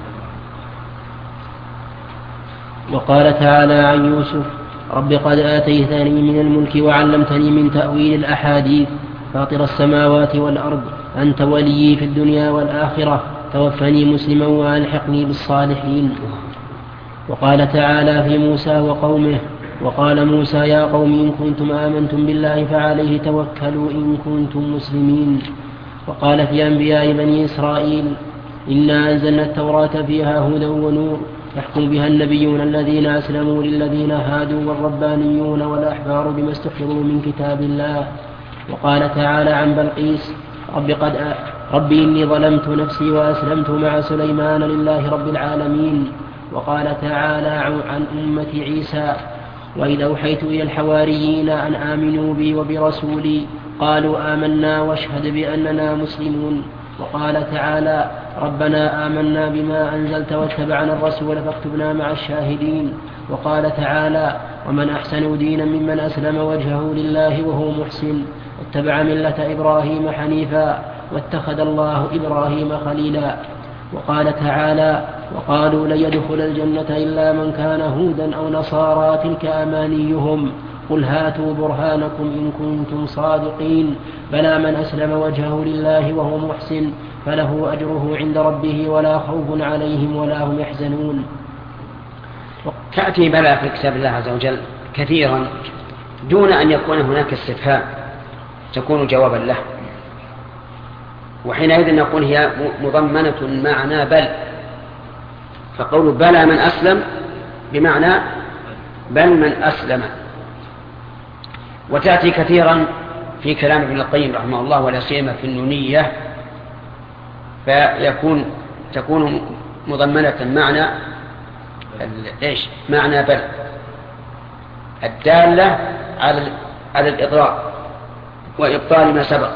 وقال تعالى عن يوسف رب قد آتيتني من الملك وعلمتني من تأويل الأحاديث فاطر السماوات والأرض أنت وليي في الدنيا والآخرة توفني مسلما وألحقني بالصالحين. وقال تعالى في موسى وقومه وقال موسى يا قوم إن كنتم آمنتم بالله فعليه توكلوا إن كنتم مسلمين. وقال في أنبياء بني إسرائيل إنا أنزلنا التوراة فيها هدى ونور يحكم بها النبيون الذين أسلموا للذين هادوا والربانيون والأحبار بما استحفظوا من كتاب الله. وقال تعالى عن بلقيس رب, قد رب إني ظلمت نفسي وأسلمت مع سليمان لله رب العالمين. وقال تعالى عن أمة عيسى وإذا أوحيت إلى الحواريين أن آمنوا بي وبرسولي قالوا آمنا واشهد بأننا مسلمون. وقال تعالى ربنا آمنا بما أنزلت واتبعنا الرسول فاكتبنا مع الشاهدين. وقال تعالى ومن أحسن دينا ممن أسلم وجهه لله وهو محسن واتبع ملة إبراهيم حنيفا واتخذ الله إبراهيم خليلا. وقال تعالى وقالوا لن يدخل الجنة إلا من كان هودا أو نصارى تلك أمانيهم قل هاتوا برهانكم إن كنتم صادقين بلى من أسلم وجهه لله وهو محسن فله أجره عند ربه ولا خوف عليهم ولا هم يحزنون. تأتي بلى في كتاب الله عز وجل كثيرا دون أن يكون هناك استفهام تكون جوابا له، وحينئذ نقول هي مضمنة معنى بل، فقول بلى من أسلم بمعنى بل من أسلم. وتأتي كثيرا في كلام ابن القيم رحمه الله ولا سيما في النونية، فيكون تكون مضمنة معنى ايش؟ معنى بل الدالة على على الإضرار وإبطال ما سبق.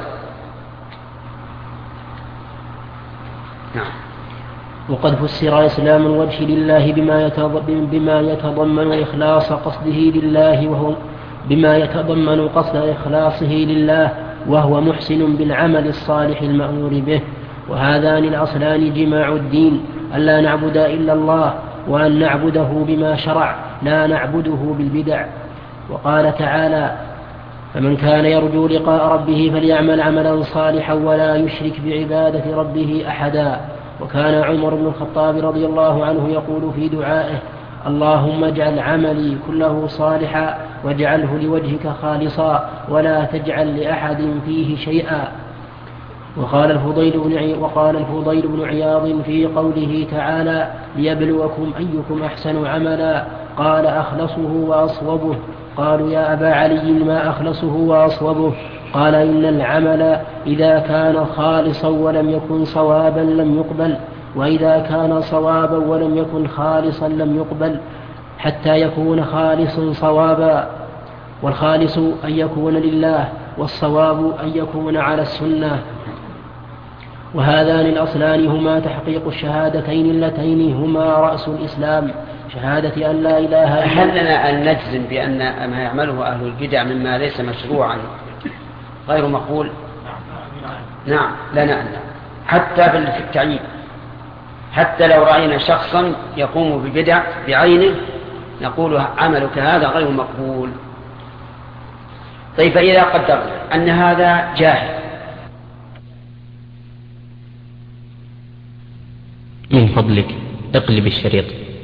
نعم. وقد فسر إسلام الوجه لله بما بما يتضمن إخلاص قصده لله وهو بما يتضمن قصد إخلاصه لله وهو محسن بالعمل الصالح المأمور به. وهذان الأصلان جماع الدين ألا نعبد إلا الله وأن نعبده بما شرع لا نعبده بالبدع. وقال تعالى فمن كان يرجو لقاء ربه فليعمل عملا صالحا ولا يشرك بعبادة ربه أحدا. وكان عمر بن الخطاب رضي الله عنه يقول في دعائه اللهم اجعل عملي كله صالحا واجعله لوجهك خالصا ولا تجعل لأحد فيه شيئا. وقال الفضيل بن وقال الفضيل بن عياض في قوله تعالى ليبلوكم أيكم أحسن عملا قال أخلصه وأصوبه. قالوا يا أبا علي ما أخلصه وأصوبه؟ قال إن العمل إذا كان خالصا ولم يكن صوابا لم يقبل، وإذا كان صوابا ولم يكن خالصا لم يقبل حتى يكون خالصا صوابا. والخالص أن يكون لله والصواب أن يكون على السنة. وهذان الأصلان هما تحقيق الشهادتين اللتين هما رأس الإسلام شهادة أن لا إله إلا الله. هل لنا أن نجزم بأن ما يعمله أهل البدع مما ليس مشروعا غير مقبول؟ نعم لنا أن حتى في التعيين، حتى لو رأينا شخصا يقوم ببدع بعينه نقول عملك هذا غير مقبول. طيب فإذا قدرنا أن هذا جاهل من فضلك اقلب الشريط.